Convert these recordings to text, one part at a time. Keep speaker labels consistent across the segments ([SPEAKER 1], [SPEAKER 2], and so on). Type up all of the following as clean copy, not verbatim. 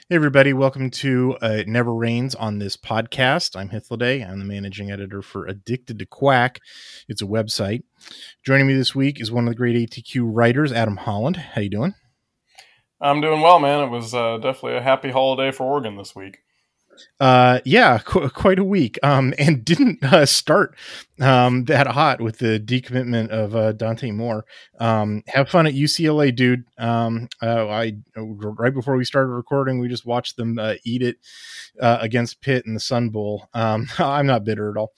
[SPEAKER 1] Hey everybody, welcome to It Never Rains on this podcast. I'm Hythloday. I'm the managing editor for Addicted to Quack. It's a website. Joining me this week is one of the great ATQ writers, Adam Holland. How you doing?
[SPEAKER 2] I'm doing well, man. It was definitely a happy holiday for Oregon this week.
[SPEAKER 1] Quite a week. And didn't start that hot with the decommitment of Dante Moore. Have fun at UCLA, dude. I right before we started recording, we just watched them eat it against Pitt in the Sun Bowl. I'm not bitter at all.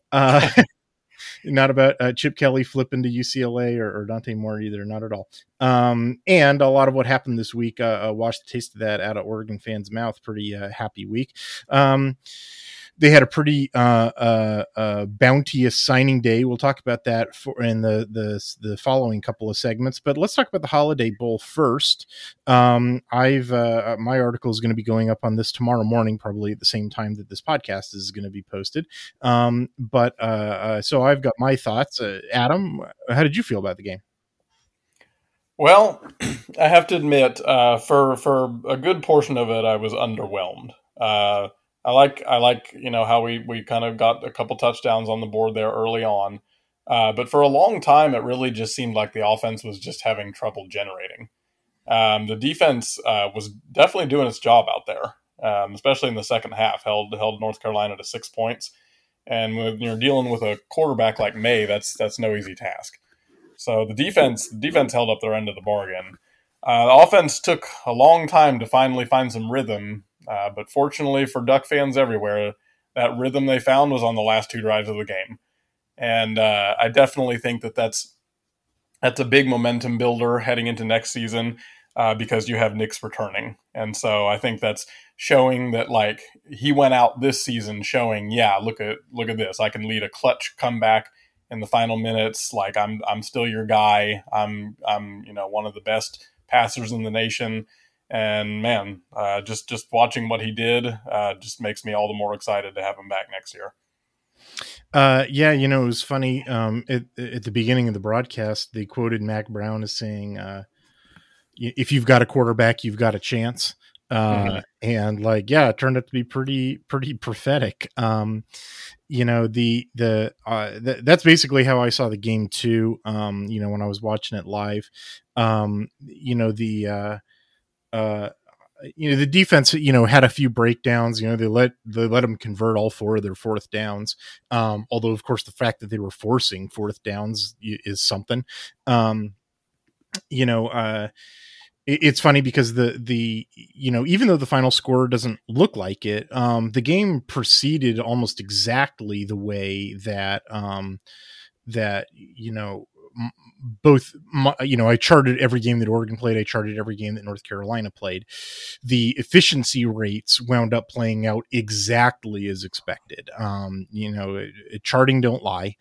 [SPEAKER 1] Not about Chip Kelly flipping to UCLA or Dante Moore either. Not at all. And a lot of what happened this week, washed the taste of that out of Oregon fans' mouth. Pretty happy week. They had a pretty bounteous signing day. We'll talk about that in the following couple of segments. But let's talk about the Holiday Bowl first. My article is going to be going up on this tomorrow morning, probably at the same time that this podcast is going to be posted. So I've got my thoughts. Adam, how did you feel about the game?
[SPEAKER 2] Well, I have to admit, for a good portion of it, I was underwhelmed. I like how we kind of got a couple touchdowns on the board there early on, but for a long time it really just seemed like the offense was just having trouble generating. The defense was definitely doing its job out there, especially in the second half. Held North Carolina to 6 points, and when you're dealing with a quarterback like May, that's no easy task. So the defense held up their end of the bargain. The offense took a long time to finally find some rhythm, but fortunately for Duck fans everywhere, that rhythm they found was on the last two drives of the game. And I definitely think that's a big momentum builder heading into next season, because you have Nix returning. And so I think that's showing that, like, he went out this season showing, yeah, look at this. I can lead a clutch comeback in the final minutes. Like, I'm still your guy. I'm one of the best passers in the nation. And man, just watching what he did just makes me all the more excited to have him back next year.
[SPEAKER 1] It was funny. At the beginning of the broadcast, they quoted Mac Brown as saying, if you've got a quarterback, you've got a chance. And it turned out to be pretty prophetic. That's basically how I saw the game too. When I was watching it live, the defense, had a few breakdowns. They let them convert all four of their fourth downs. Although, of course, the fact that they were forcing fourth downs is something. It's funny because the even though the final score doesn't look like it, the game proceeded almost exactly the way that I charted every game that Oregon played. I charted every game that North Carolina played. The efficiency rates wound up playing out exactly as expected. Charting don't lie.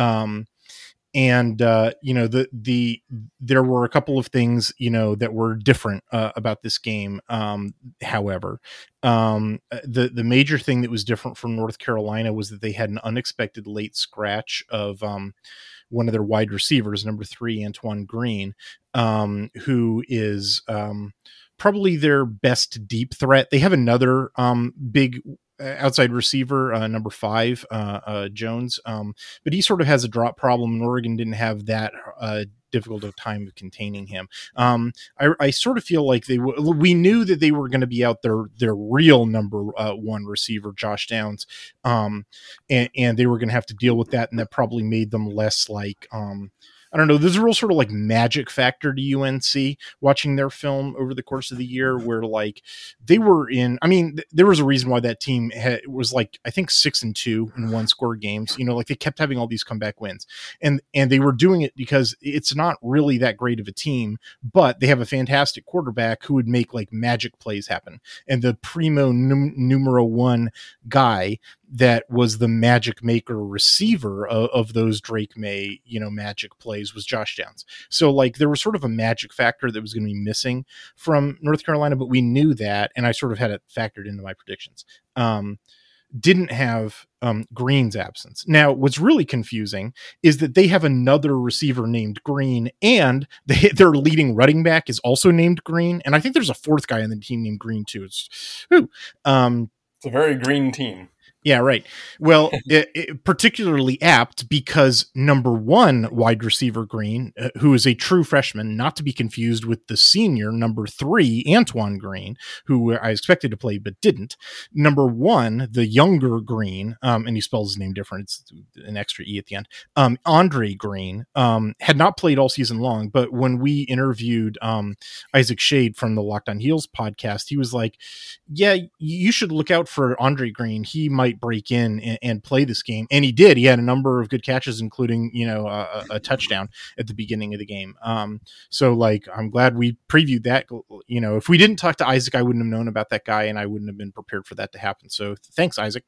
[SPEAKER 1] There were a couple of things, that were different about this game. However, the major thing that was different from North Carolina was that they had an unexpected late scratch of one of their wide receivers, number 3, Antoine Green, who is probably their best deep threat. They have another big outside receiver, number 5, Jones, but he sort of has a drop problem, and Oregon didn't have that difficult of time of containing him. I sort of feel like we knew that they were going to be out their real number 1 receiver, Josh Downs, and they were going to have to deal with that, and that probably made them less like I don't know. There's a real sort of like magic factor to UNC watching their film over the course of the year, where like they were in. I mean, there was a reason why that team was like, I think 6-2 in 1-score games. Like they kept having all these comeback wins, and they were doing it because it's not really that great of a team, but they have a fantastic quarterback who would make like magic plays happen. And the primo numero 1 guy that was the magic maker receiver of those Drake May, magic plays was Josh Downs. So like there was sort of a magic factor that was going to be missing from North Carolina, but we knew that, and I sort of had it factored into my predictions. didn't have Green's absence. Now, what's really confusing is that they have another receiver named Green, and their leading running back is also named Green, and I think there's a fourth guy on the team named Green too. It's
[SPEAKER 2] a very green team.
[SPEAKER 1] Yeah, right. Well, particularly apt because number one wide receiver Green, who is a true freshman, not to be confused with the senior number 3 Antoine Green, who I expected to play but didn't. Number one, the younger Green, and he spells his name different. It's an extra E at the end. Andre Green had not played all season long, but when we interviewed Isaac Shade from the Locked On Heels podcast, he was like, "Yeah, you should look out for Andre Green. He might break in and play this game," and he did. He had a number of good catches, including a touchdown at the beginning of the game. So like, I'm glad we previewed that. If we didn't talk to Isaac, I wouldn't have known about that guy, and I wouldn't have been prepared for that to happen. So thanks, Isaac.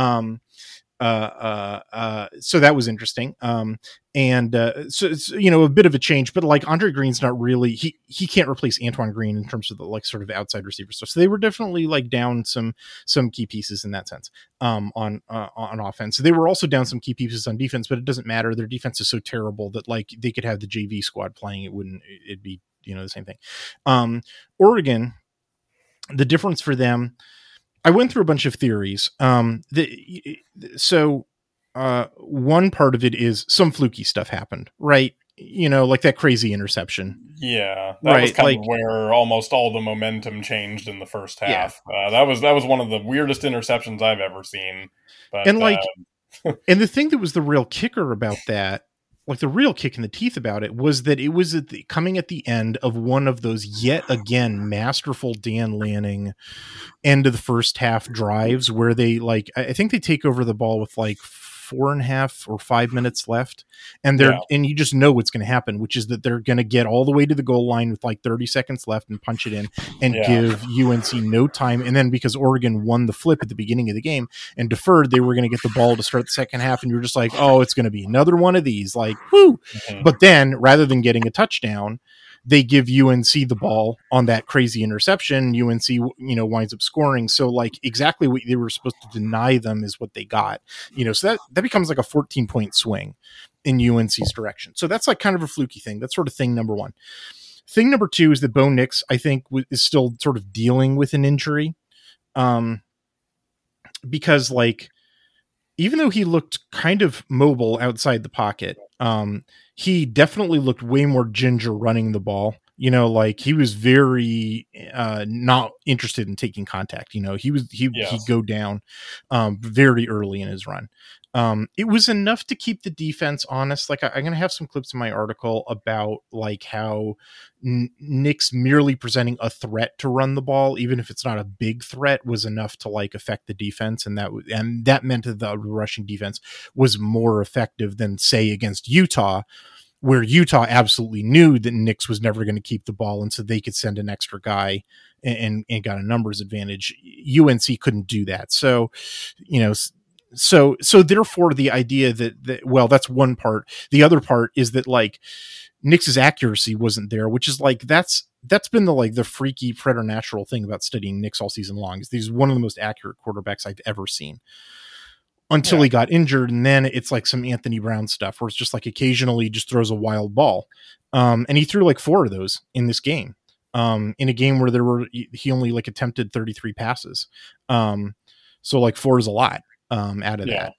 [SPEAKER 1] So that was interesting. So it's, a bit of a change, but like Andre Green's not really, he can't replace Antoine Green in terms of the like sort of outside receiver stuff. So they were definitely like down some key pieces in that sense, on offense. So they were also down some key pieces on defense, but it doesn't matter. Their defense is so terrible that like they could have the JV squad playing. It'd be, the same thing. Oregon, the difference for them, I went through a bunch of theories. One part of it is some fluky stuff happened, right? Like that crazy interception.
[SPEAKER 2] Yeah, that was kind of where almost all the momentum changed in the first half. Yeah. That was one of the weirdest interceptions I've ever seen. But,
[SPEAKER 1] and and the thing that was the real kicker about that, like the real kick in the teeth about it, was that it was coming at the end of one of those yet again masterful Dan Lanning end of the first half drives where they I think they take over the ball with 4.5 or 5 minutes left, and and you just know what's going to happen, which is that they're going to get all the way to the goal line with 30 seconds left and punch it in and give UNC no time. And then because Oregon won the flip at the beginning of the game and deferred, they were going to get the ball to start the second half, and you're just like, oh, it's going to be another one of these, whoo. Mm-hmm. But then rather than getting a touchdown, they give UNC the ball on that crazy interception. UNC, winds up scoring. So exactly what they were supposed to deny them is what they got, so that becomes like a 14-point swing in UNC's direction. So that's kind of a fluky thing. That's sort of thing number one. Thing number two is that Bo Nix, I think, is still sort of dealing with an injury. Because even though he looked kind of mobile outside the pocket, he definitely looked way more ginger running the ball. He was very not interested in taking contact. He'd go down very early in his run. It was enough to keep the defense honest. I'm going to have some clips in my article about how Nix merely presenting a threat to run the ball, even if it's not a big threat, was enough to affect the defense. And that meant that the rushing defense was more effective than, say, against Utah, where Utah absolutely knew that Nix was never going to keep the ball, and so they could send an extra guy and got a numbers advantage. UNC couldn't do that. So, so therefore the idea that well, that's one part. The other part is that Nix's accuracy wasn't there, which is that's been the freaky preternatural thing about studying Nix all season long, is he's one of the most accurate quarterbacks I've ever seen. Until he got injured, and then it's some Anthony Brown stuff where it's just occasionally just throws a wild ball. And he threw 4 of those in this game. In a game where he only attempted 33 passes. So 4 is a lot out of that.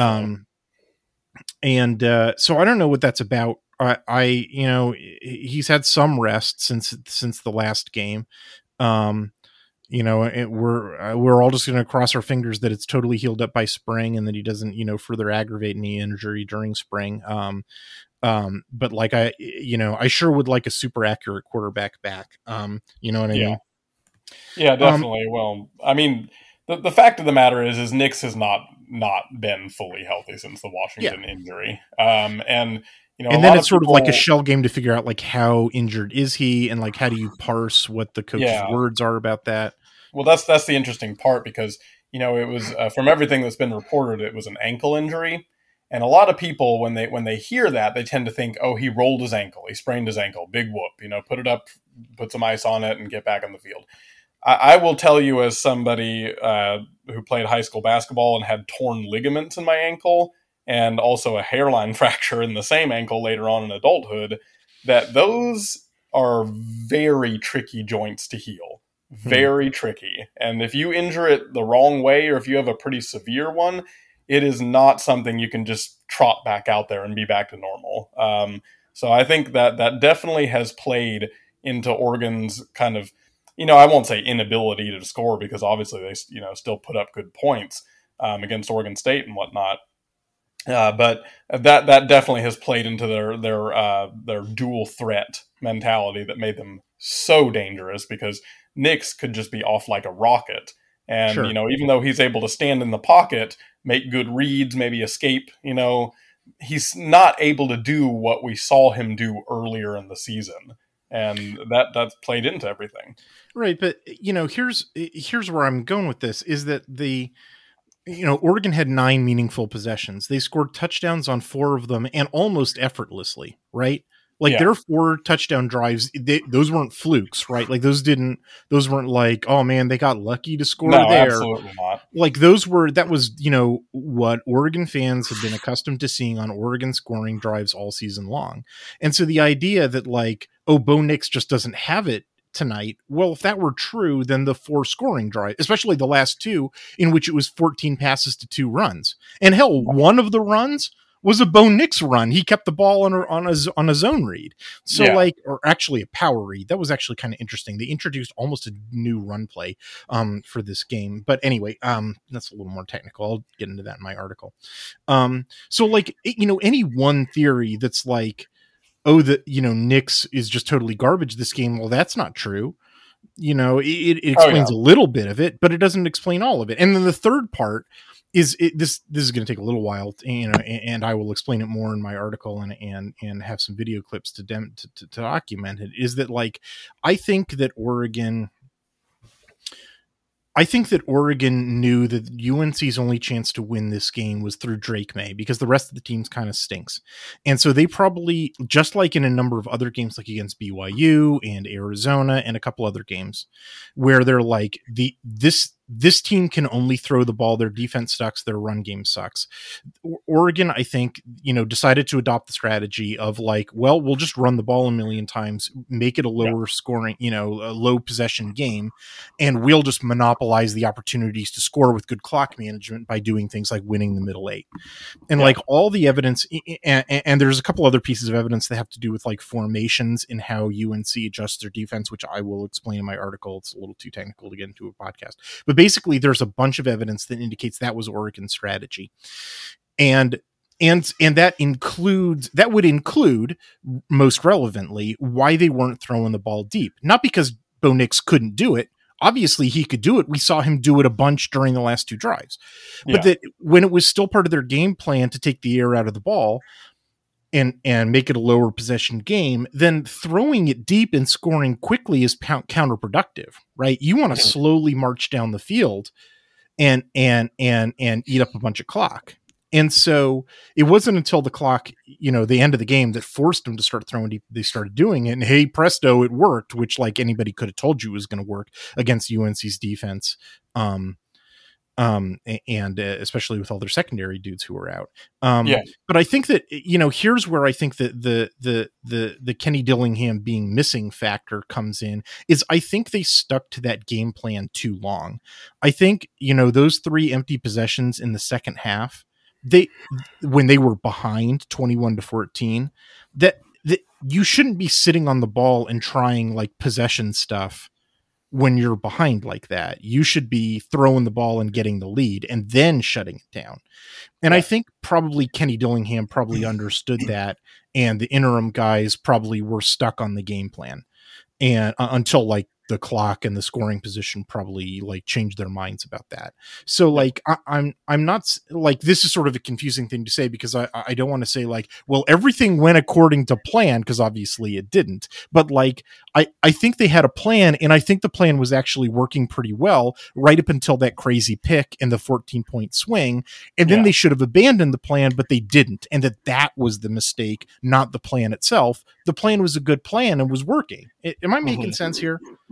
[SPEAKER 1] Definitely. So I don't know what that's about. He's had some rest since the last game. We're all just going to cross our fingers that it's totally healed up by spring and that he doesn't, further aggravate knee injury during spring. But I sure would like a super accurate quarterback back. You know what I mean?
[SPEAKER 2] Yeah, definitely. Well, I mean, the fact of the matter is Nix has not been fully healthy since the Washington injury. And then it's sort of a
[SPEAKER 1] shell game to figure out how injured is he, and how do you parse what the coach's words are about that.
[SPEAKER 2] Well, that's the interesting part, because it was from everything that's been reported, it was an ankle injury, and a lot of people when they hear that, they tend to think, oh, he rolled his ankle, he sprained his ankle, big whoop, put it up, put some ice on it, and get back on the field. I will tell you, as somebody who played high school basketball and had torn ligaments in my ankle and also a hairline fracture in the same ankle later on in adulthood, that those are very tricky joints to heal. Very tricky. And if you injure it the wrong way, or if you have a pretty severe one, it is not something you can just trot back out there and be back to normal. So I think that definitely has played into Oregon's kind of, I won't say inability to score, because obviously they, still put up good points against Oregon State and whatnot. But that definitely has played into their dual threat mentality that made them so dangerous, because Nix could just be off like a rocket. And,
[SPEAKER 1] Sure.
[SPEAKER 2] Even though he's able to stand in the pocket, make good reads, maybe escape, he's not able to do what we saw him do earlier in the season. And that's played into everything.
[SPEAKER 1] Right. But, here's where I'm going with this, is that Oregon had 9 meaningful possessions. They scored touchdowns on 4 of them, and almost effortlessly, right? Like, their 4 touchdown drives, those weren't flukes, right? Like, those weren't like, oh man, they got lucky to score there.
[SPEAKER 2] Absolutely not.
[SPEAKER 1] Like, that was, what Oregon fans have been accustomed to seeing on Oregon scoring drives all season long. And so the idea that, like, oh, Bo Nix just doesn't have it tonight. Well, if that were true, then the 4 scoring drive, especially the last 2, in which it was 14 passes to 2 runs. And hell, one of the runs was a Bo Nix run. He kept the ball on a zone read. So or actually a power read. That was actually kind of interesting. They introduced almost a new run play for this game. But anyway, that's a little more technical. I'll get into that in my article. So like, any one theory that's like, oh, Nix is just totally garbage this game. Well, that's not true. It explains a little bit of it, but it doesn't explain all of it. And then the third part is this is going to take a little while, and I will explain it more in my article and have some video clips to document it, is that, like, I think that Oregon knew that UNC's only chance to win this game was through Drake May, because the rest of the teams kind of stinks. And so they probably, just like in a number of other games, like against BYU and Arizona and a couple other games, where they're like, this team can only throw the ball. Their defense sucks. Their run game sucks. Oregon, I think, decided to adopt the strategy of like, well, we'll just run the ball a million times, make it a lower scoring, a low possession game, and we'll just monopolize the opportunities to score with good clock management by doing things like winning the middle 8. And like all the evidence, and there's a couple other pieces of evidence that have to do with like formations and how UNC adjusts their defense, which I will explain in my article. It's a little too technical to get into a podcast, but basically there's a bunch of evidence that indicates that was Oregon's strategy. And that would include, most relevantly, why they weren't throwing the ball deep. Not because Bo Nix couldn't do it. Obviously he could do it. We saw him do it a bunch during the last 2 drives. But that when it was still part of their game plan to take the air out of the ball and make it a lower possession game, then throwing it deep and scoring quickly is counterproductive, right? You want to slowly march down the field and eat up a bunch of clock. And so it wasn't until the clock, the end of the game, that forced them to start throwing deep. They started doing it, and hey, presto, it worked, which, like, anybody could have told you was going to work against UNC's defense. And especially with all their secondary dudes who were out. But I think that, here's where I think that the Kenny Dillingham being missing factor comes in, is I think they stuck to that game plan too long. I think, those 3 empty possessions in the second half, when they were behind 21-14, that you shouldn't be sitting on the ball and trying like possession stuff when you're behind like that. You should be throwing the ball and getting the lead and then shutting it down. And I think probably Kenny Dillingham probably understood that, and the interim guys probably were stuck on the game plan, and until like the clock and the scoring position probably like changed their minds about that. So like, I'm not like, this is sort of a confusing thing to say, because I don't want to say like, well, everything went according to plan, because obviously it didn't. But like, I think they had a plan, and I think the plan was actually working pretty well right up until that crazy pick and the 14-point swing. And then they should have abandoned the plan, but they didn't. And that was the mistake, not the plan itself. The plan was a good plan and was working. Am I making sense here?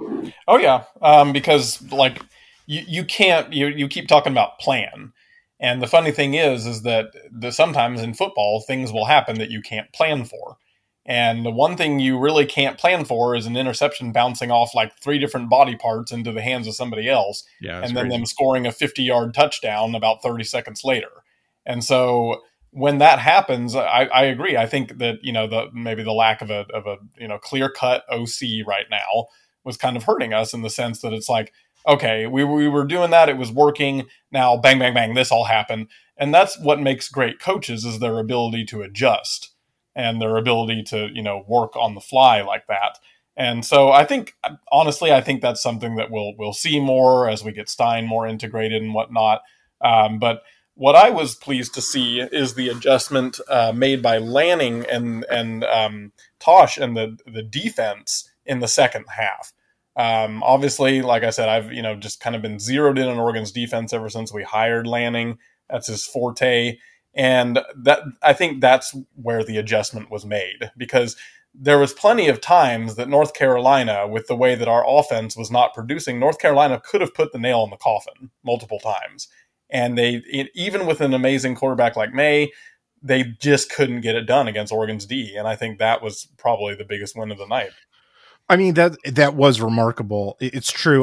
[SPEAKER 2] Oh yeah, because like you can't you keep talking about plan, and the funny thing is that sometimes in football things will happen that you can't plan for, and the one thing you really can't plan for is an interception bouncing off like three different body parts into the hands of somebody else,
[SPEAKER 1] Yeah, that's
[SPEAKER 2] and then
[SPEAKER 1] crazy.
[SPEAKER 2] them scoring a 50-yard touchdown about 30 seconds later, and so. When that happens, I agree. I think that maybe the lack of a clear cut OC right now was kind of hurting us in the sense that it's like, okay, we were doing that, it was working. Now, bang, bang, bang, this all happened, and that's what makes great coaches is their ability to adjust and their ability to work on the fly like that. And so I think, honestly, I think that's something that we'll see more as we get Stein more integrated and whatnot. But what I was pleased to see is the adjustment made by Lanning and Tosh and the defense in the second half. Obviously, like I said, I've just kind of been zeroed in on Oregon's defense ever since we hired Lanning. That's his forte, and that I think that's where the adjustment was made because there was plenty of times that North Carolina, with the way that our offense was not producing, North Carolina could have put the nail in the coffin multiple times, and even with an amazing quarterback like May, they just couldn't get it done against Oregon's D, and I think that was probably the biggest win of the night.
[SPEAKER 1] I mean, that was remarkable. It's true.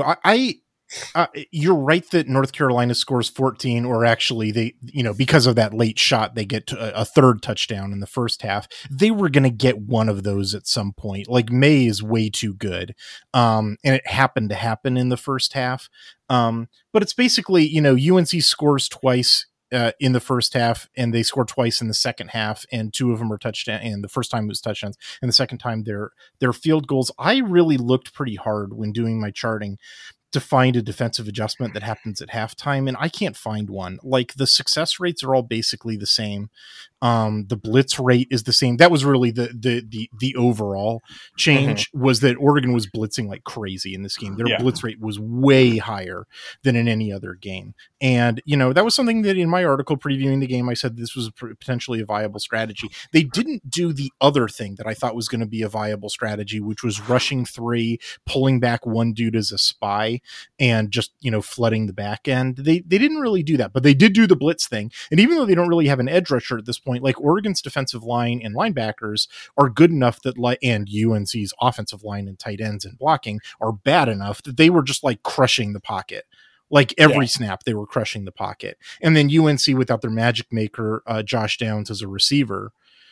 [SPEAKER 1] You're right that North Carolina scores 14, or actually they, because of that late shot, they get to a third touchdown in the first half. They were going to get one of those at some point. Like, May is way too good. And it happened to happen in the first half. But it's basically, UNC scores twice in the first half, and they scored twice in the second half, and two of them are touchdown. And the first time it was touchdowns, and the second time they're field goals. I really looked pretty hard when doing my charting to find a defensive adjustment that happens at halftime, and I can't find one. Like, the success rates are all basically the same. The blitz rate is the same. That was really the overall change, was that Oregon was blitzing like crazy in this game. Their blitz rate was way higher than in any other game. And, that was something that in my article previewing the game, I said this was potentially a viable strategy. They didn't do the other thing that I thought was going to be a viable strategy, which was rushing three, pulling back one dude as a spy, and just, flooding the back end. They didn't really do that, but they did do the blitz thing. And even though they don't really have an edge rusher at this point, like, Oregon's defensive line and linebackers are good enough that, and UNC's offensive line and tight ends and blocking are bad enough that they were just like crushing the pocket. Like, every snap they were crushing the pocket. And then UNC, without their magic maker, Josh Downs, as a receiver,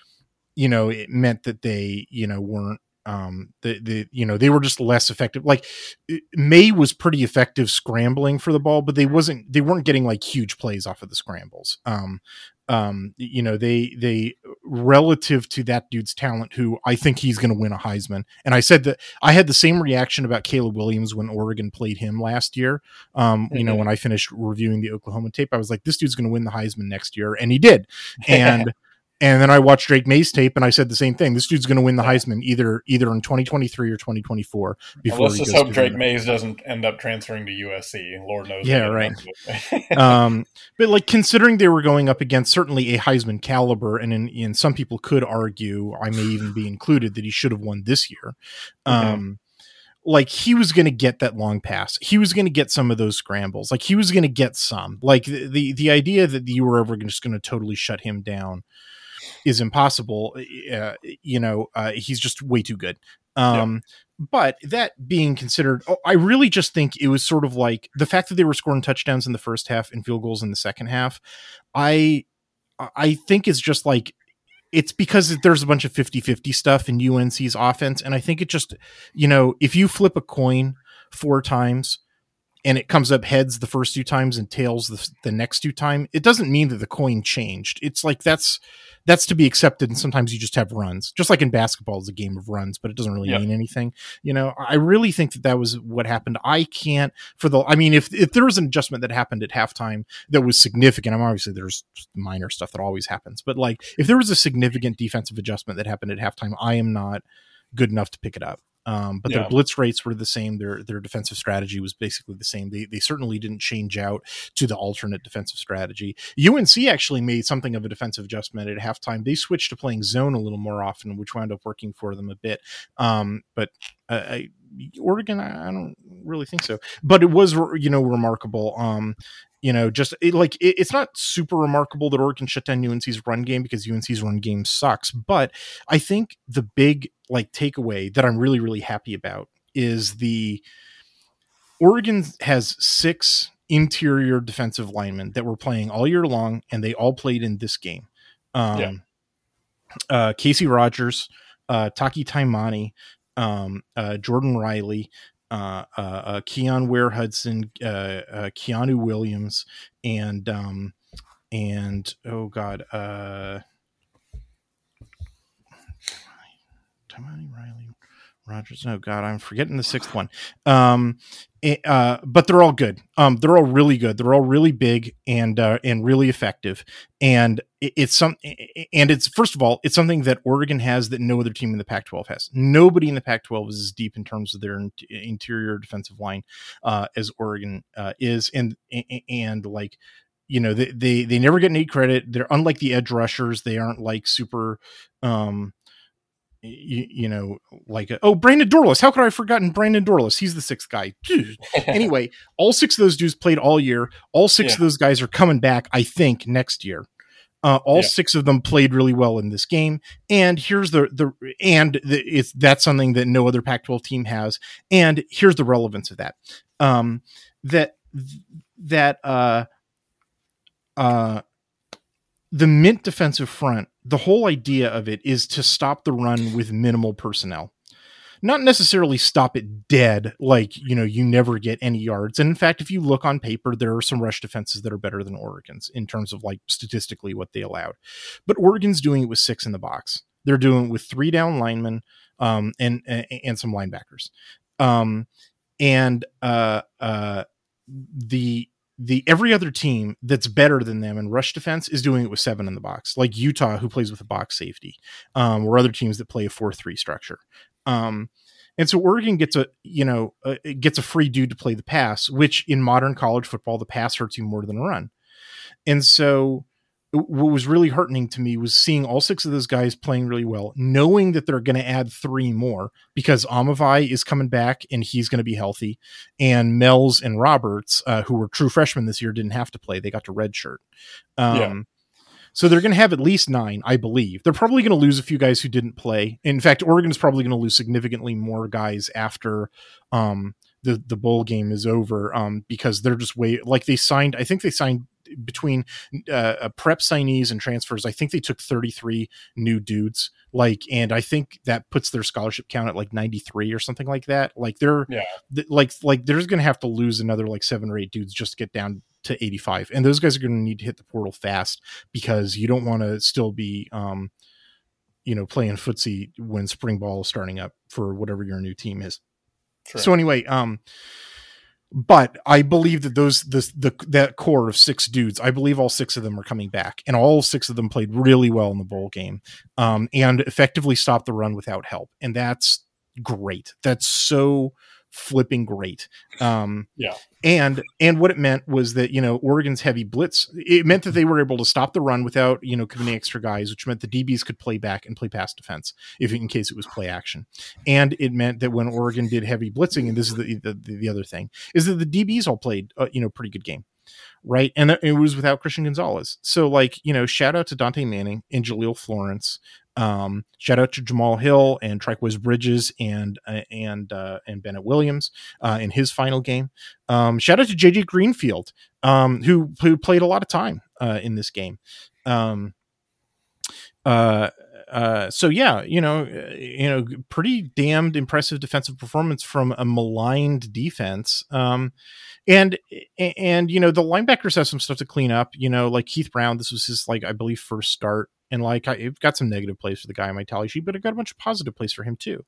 [SPEAKER 1] it meant that they, weren't, they were just less effective. Like, May was pretty effective scrambling for the ball, but they weren't getting like huge plays off of the scrambles. They relative to that dude's talent, who I think he's going to win a Heisman. And I said that I had the same reaction about Caleb Williams when Oregon played him last year. When I finished reviewing the Oklahoma tape, I was like, this dude's going to win the Heisman next year. And he did. And then I watched Drake May's tape, and I said the same thing. This dude's going to win the Heisman either in 2023 or 2024.
[SPEAKER 2] Well, let's just hope Drake Mays doesn't end up transferring to USC. Lord knows.
[SPEAKER 1] Yeah, right. But like, considering they were going up against certainly a Heisman caliber, and in some people could argue, I may even be included, that he should have won this year. Like, he was going to get that long pass. He was going to get some of those scrambles. Like, he was going to get some. Like, the idea that you were ever just going to totally shut him down is impossible. He's just way too good. But that being considered, I really just think it was sort of like the fact that they were scoring touchdowns in the first half and field goals in the second half. I think it's just like, it's because there's a bunch of 50-50 stuff in UNC's offense. And I think it just, if you flip a coin 4 times and it comes up heads the first 2 times and tails the next 2 times, it doesn't mean that the coin changed. It's like, that's to be accepted. And sometimes you just have runs, just like in basketball is a game of runs, but it doesn't really mean anything. I really think that was what happened. I can't if there was an adjustment that happened at halftime that was significant, obviously there's minor stuff that always happens, but like, if there was a significant defensive adjustment that happened at halftime, I am not good enough to pick it up. But their blitz rates were the same. Their defensive strategy was basically the same. They certainly didn't change out to the alternate defensive strategy. UNC actually made something of a defensive adjustment at halftime. They switched to playing zone a little more often, which wound up working for them a bit. But Oregon, I don't really think so, but it was, remarkable. It's not super remarkable that Oregon shut down UNC's run game, because UNC's run game sucks. But I think the big takeaway that I'm really, really happy about is the Oregon has 6 interior defensive linemen that were playing all year long, and they all played in this game. Casey Rogers, Taki Taimani, Jordan Riley, Keon Ware Hudson, Keanu Williams, and oh god, Taimani, Riley, Rogers. Oh god, I'm forgetting the 6th one. But they're all good. They're all really good. They're all really big and really effective. And it's first of all, it's something that Oregon has that no other team in the Pac-12 has. Nobody in the Pac-12 is as deep in terms of their interior defensive line as Oregon is. And like, they never get any credit. They're unlike the edge rushers. They aren't like super, Brandon Dorless. How could I have forgotten Brandon Dorless? He's the 6th guy. Anyway, all 6 of those dudes played all year. All 6 of those guys are coming back, I think, next year. All 6 of them played really well in this game. And here's that's something that no other Pac-12 team has. And here's the relevance of that. The Mint defensive front, the whole idea of it is to stop the run with minimal personnel. Not necessarily stop it dead, like, you never get any yards. And in fact, if you look on paper, there are some rush defenses that are better than Oregon's in terms of statistically what they allowed. But Oregon's doing it with 6 in the box. They're doing it with 3 down linemen and some linebackers. The every other team that's better than them in rush defense is doing it with 7 in the box, like Utah, who plays with a box safety, or other teams that play a 4-3 structure. And so Oregon gets a free dude to play the pass, which in modern college football, the pass hurts you more than the run. And so what was really heartening to me was seeing all 6 of those guys playing really well, knowing that they're going to add 3 more because Amavai is coming back and he's going to be healthy. And Mells and Roberts, who were true freshmen this year, didn't have to play. They got to redshirt. So they're going to have at least 9, I believe. They're probably going to lose a few guys who didn't play. In fact, Oregon is probably going to lose significantly more guys after the bowl game is over, because they're just they signed between prep signees and transfers. I think they took 33 new dudes, and I think that puts their scholarship count at 93 or something like that. They're going to have to lose another 7 or 8 dudes just to get down to 85. And those guys are going to need to hit the portal fast, because you don't want to still be, playing footsie when spring ball is starting up for whatever your new team is. Sure. So anyway, but I believe that that core of 6 dudes, I believe all 6 of them are coming back, and all 6 of them played really well in the bowl game, and effectively stopped the run without help. And that's great. That's so flipping great. And what it meant was that, Oregon's heavy blitz, it meant that they were able to stop the run without, committing extra guys, which meant the DBs could play back and play pass defense in case it was play action. And it meant that when Oregon did heavy blitzing, and this is the other thing, is that the DBs all played, pretty good game. Right. And it was without Christian Gonzalez. So shout out to Dante Manning and Jaleel Florence. Shout out to Jamal Hill and Trikweze Bridges and Bennett Williams in his final game. Shout out to JJ Greenfield, who played a lot of time in this game. So yeah, pretty damned impressive defensive performance from a maligned defense. And the linebackers have some stuff to clean up, Keith Brown. This was his, I believe, first start. And I've got some negative plays for the guy on my tally sheet, but I got a bunch of positive plays for him too.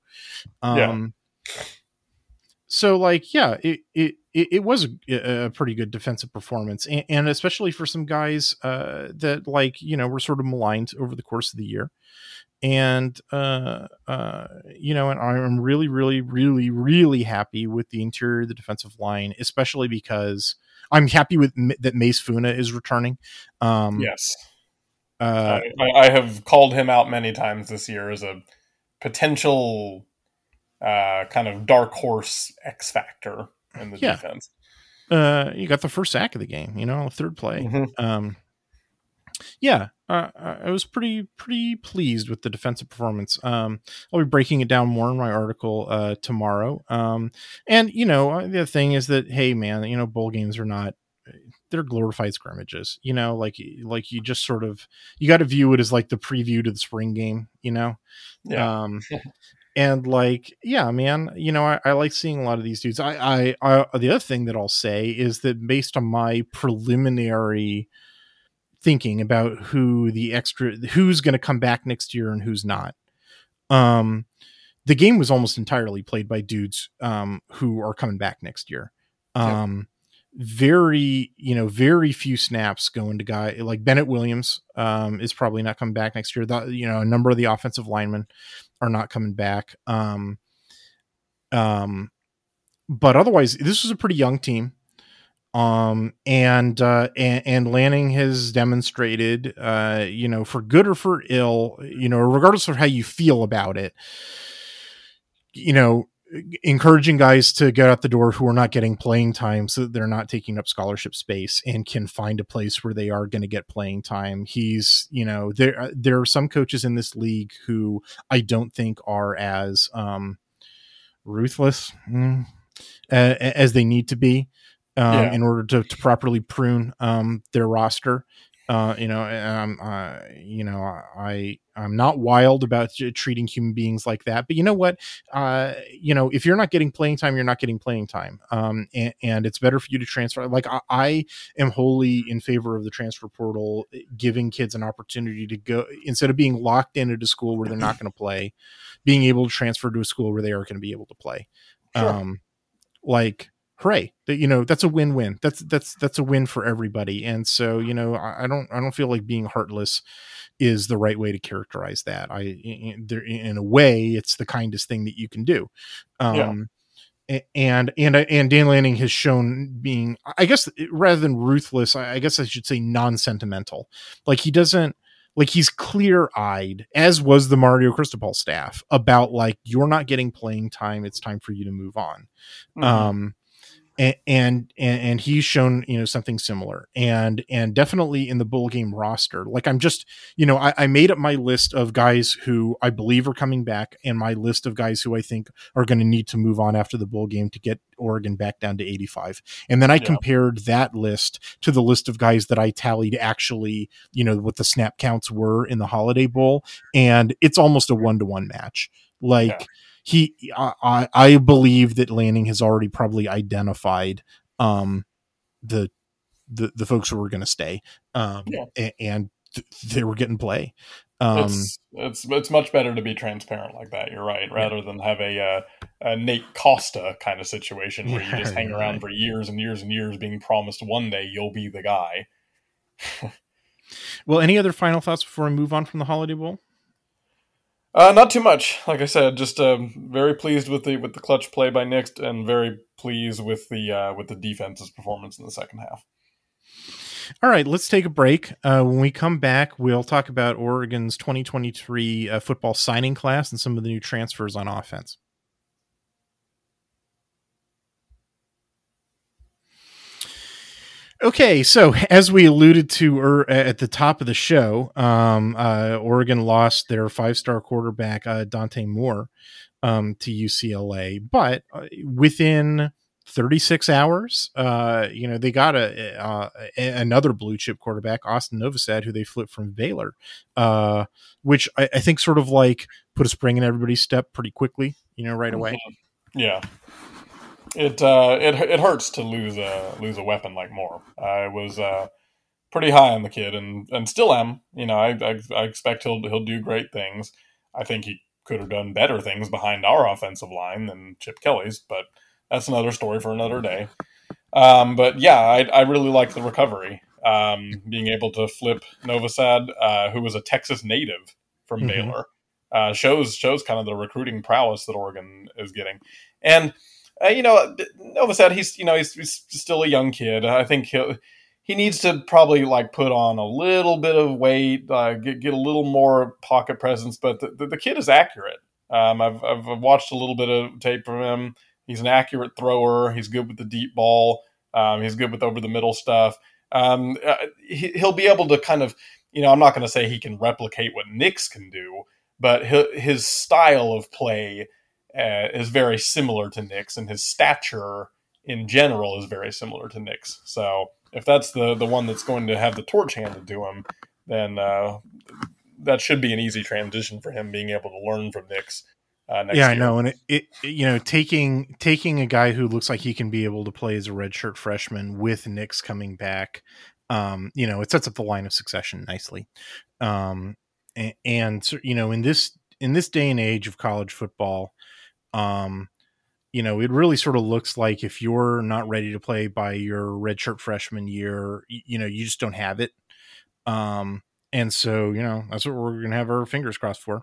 [SPEAKER 1] So it was a pretty good defensive performance, and especially for some guys that were sort of maligned over the course of the year. And and I'm really, really, really, really happy with the interior of the defensive line, especially because I'm happy with that Mace Funa is returning.
[SPEAKER 2] Yes. I have called him out many times this year as a potential kind of dark horse X factor in the
[SPEAKER 1] Yeah.
[SPEAKER 2] defense.
[SPEAKER 1] You got the first sack of the game, third play.
[SPEAKER 2] Mm-hmm.
[SPEAKER 1] Yeah, I was pretty pleased with the defensive performance. I'll be breaking it down more in my article tomorrow. And the other thing is that, hey man, bowl games are not, they're glorified scrimmages. Like you just sort of, you got to view it as like the preview to the spring game.
[SPEAKER 2] Yeah.
[SPEAKER 1] And like, yeah, man, I like seeing a lot of these dudes. I the other thing that I'll say is that based on my preliminary thinking about who's going to come back next year and who's not, the game was almost entirely played by dudes who are coming back next year. Very few snaps going to guy like Bennett Williams is probably not coming back next year. A number of the offensive linemen are not coming back. But otherwise, this was a pretty young team. And Lanning has demonstrated, for good or for ill, regardless of how you feel about it, encouraging guys to get out the door who are not getting playing time so that they're not taking up scholarship space and can find a place where they are going to get playing time. He's, there are some coaches in this league who I don't think are as ruthless as they need to be in order to properly prune their roster. I'm not wild about treating human beings like that, but you know what? If you're not getting playing time, you're not getting playing time. And it's better for you to transfer. Like I am wholly in favor of the transfer portal, giving kids an opportunity to go, instead of being locked into a school where they're not going to play, being able to transfer to a school where they are going to be able to play.
[SPEAKER 2] Sure.
[SPEAKER 1] Hooray. That's a win-win. That's a win for everybody. And so, I don't feel like being heartless is the right way to characterize that. In a way, it's the kindest thing that you can do. And Dan Lanning has shown being, I guess, rather than ruthless, I guess I should say non-sentimental. Like he doesn't, like he's clear-eyed, as was the Mario Cristobal staff, about like, you're not getting playing time. It's time for you to move on. Mm-hmm. And he's shown, something similar and definitely in the bowl game roster. Like I'm just, I made up my list of guys who I believe are coming back and my list of guys who I think are going to need to move on after the bowl game to get Oregon back down to 85. And then I compared that list to the list of guys that I tallied actually, what the snap counts were in the Holiday Bowl. And it's almost a 1-to-1 match. I believe that Lanning has already probably identified the folks who were going to stay, and they were getting play.
[SPEAKER 2] It's much better to be transparent like that. You're right, rather than have a Nate Costa kind of situation where you just hang around for years and years and years, being promised one day you'll be the guy.
[SPEAKER 1] Well, any other final thoughts before I move on from the Holiday Bowl?
[SPEAKER 2] Not too much. Like I said, just very pleased with the clutch play by Nick, and very pleased with the defense's performance in the second half.
[SPEAKER 1] All right, let's take a break. When we come back, we'll talk about Oregon's 2023 football signing class and some of the new transfers on offense. Okay, so as we alluded to at the top of the show, Oregon lost their 5-star quarterback, Dante Moore, to UCLA. But within 36 hours, they got another blue chip quarterback, Austin Novosad, who they flipped from Baylor, which I think sort of like put a spring in everybody's step pretty quickly, right away.
[SPEAKER 2] Yeah. It hurts to lose a weapon like Moore. I was pretty high on the kid, and still am. I expect he'll do great things. I think he could have done better things behind our offensive line than Chip Kelly's, but that's another story for another day. But yeah, I really like the recovery. Being able to flip Novosad, who was a Texas native from Baylor, shows kind of the recruiting prowess that Oregon is getting, and. Novosad, he's still a young kid. I think he needs to probably like put on a little bit of weight, get a little more pocket presence. But the kid is accurate. I've watched a little bit of tape from him. He's an accurate thrower. He's good with the deep ball. He's good with over the middle stuff. He'll be able to kind of, I'm not going to say he can replicate what Nix can do, but his style of play is very similar to Nix, and his stature in general is very similar to Nix. So if that's the one that's going to have the torch handed to him, then that should be an easy transition for him, being able to learn from Nix next year.
[SPEAKER 1] I know, and taking a guy who looks like he can be able to play as a redshirt freshman with Nix coming back, it sets up the line of succession nicely. And in this day and age of college football, it really sort of looks like if you're not ready to play by your redshirt freshman year, you just don't have it. And so, that's what we're going to have our fingers crossed for.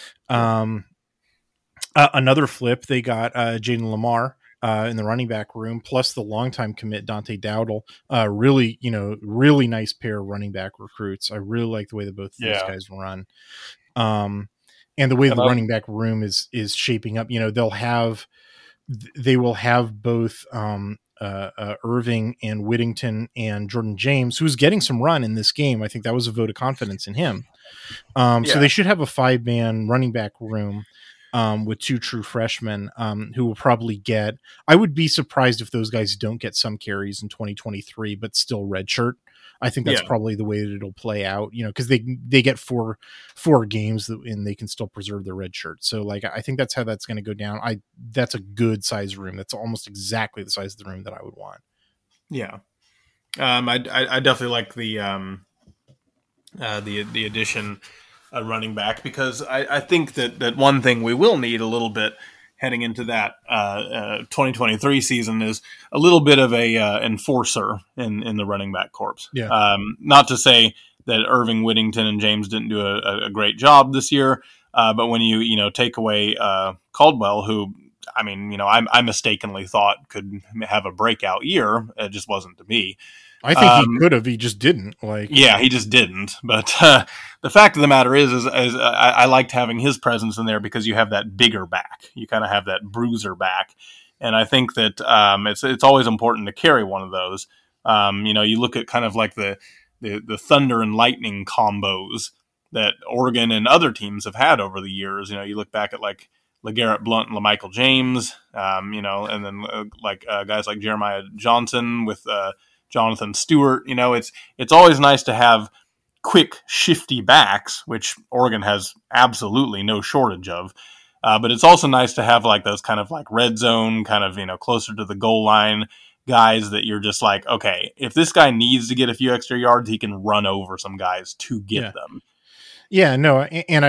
[SPEAKER 1] Another flip, they got Jaden Lamar in the running back room, plus the longtime commit Dante Dowdle. Really nice pair of running back recruits. I really like the way that both of these guys run. And the way the running back room is shaping up, they will have both Irving and Whittington and Jordan James, who's getting some run in this game. I think that was a vote of confidence in him. So they should have a 5-man running back room with 2 true freshmen who will probably get, I would be surprised if those guys don't get some carries in 2023, but still redshirt. I think that's probably the way that it'll play out, because they get four games and they can still preserve their red shirt. So I think that's how that's going to go down. That's a good size room. That's almost exactly the size of the room that I would want.
[SPEAKER 2] Yeah. I definitely like the addition running back, because I think that one thing we will need a little bit heading into that 2023 season is a little bit of a enforcer in the running back corps.
[SPEAKER 1] Yeah.
[SPEAKER 2] Not to say that Irving, Whittington, and James didn't do a great job this year, but when you take away Caldwell, who I mistakenly thought could have a breakout year, it just wasn't to me.
[SPEAKER 1] I think he could have. He just didn't.
[SPEAKER 2] Yeah, he just didn't. But the fact of the matter is I liked having his presence in there, because you have that bigger back. You kind of have that bruiser back, and I think that it's always important to carry one of those. You look at kind of like the thunder and lightning combos that Oregon and other teams have had over the years. You look back at like LeGarrette Blount and LaMichael James, and then guys like Jeremiah Johnson with Jonathan Stewart. It's always nice to have quick, shifty backs, which Oregon has absolutely no shortage of. But it's also nice to have those kind of red zone, kind of, closer to the goal line guys that you're just like, okay, if this guy needs to get a few extra yards, he can run over some guys to get them.
[SPEAKER 1] Yeah, no,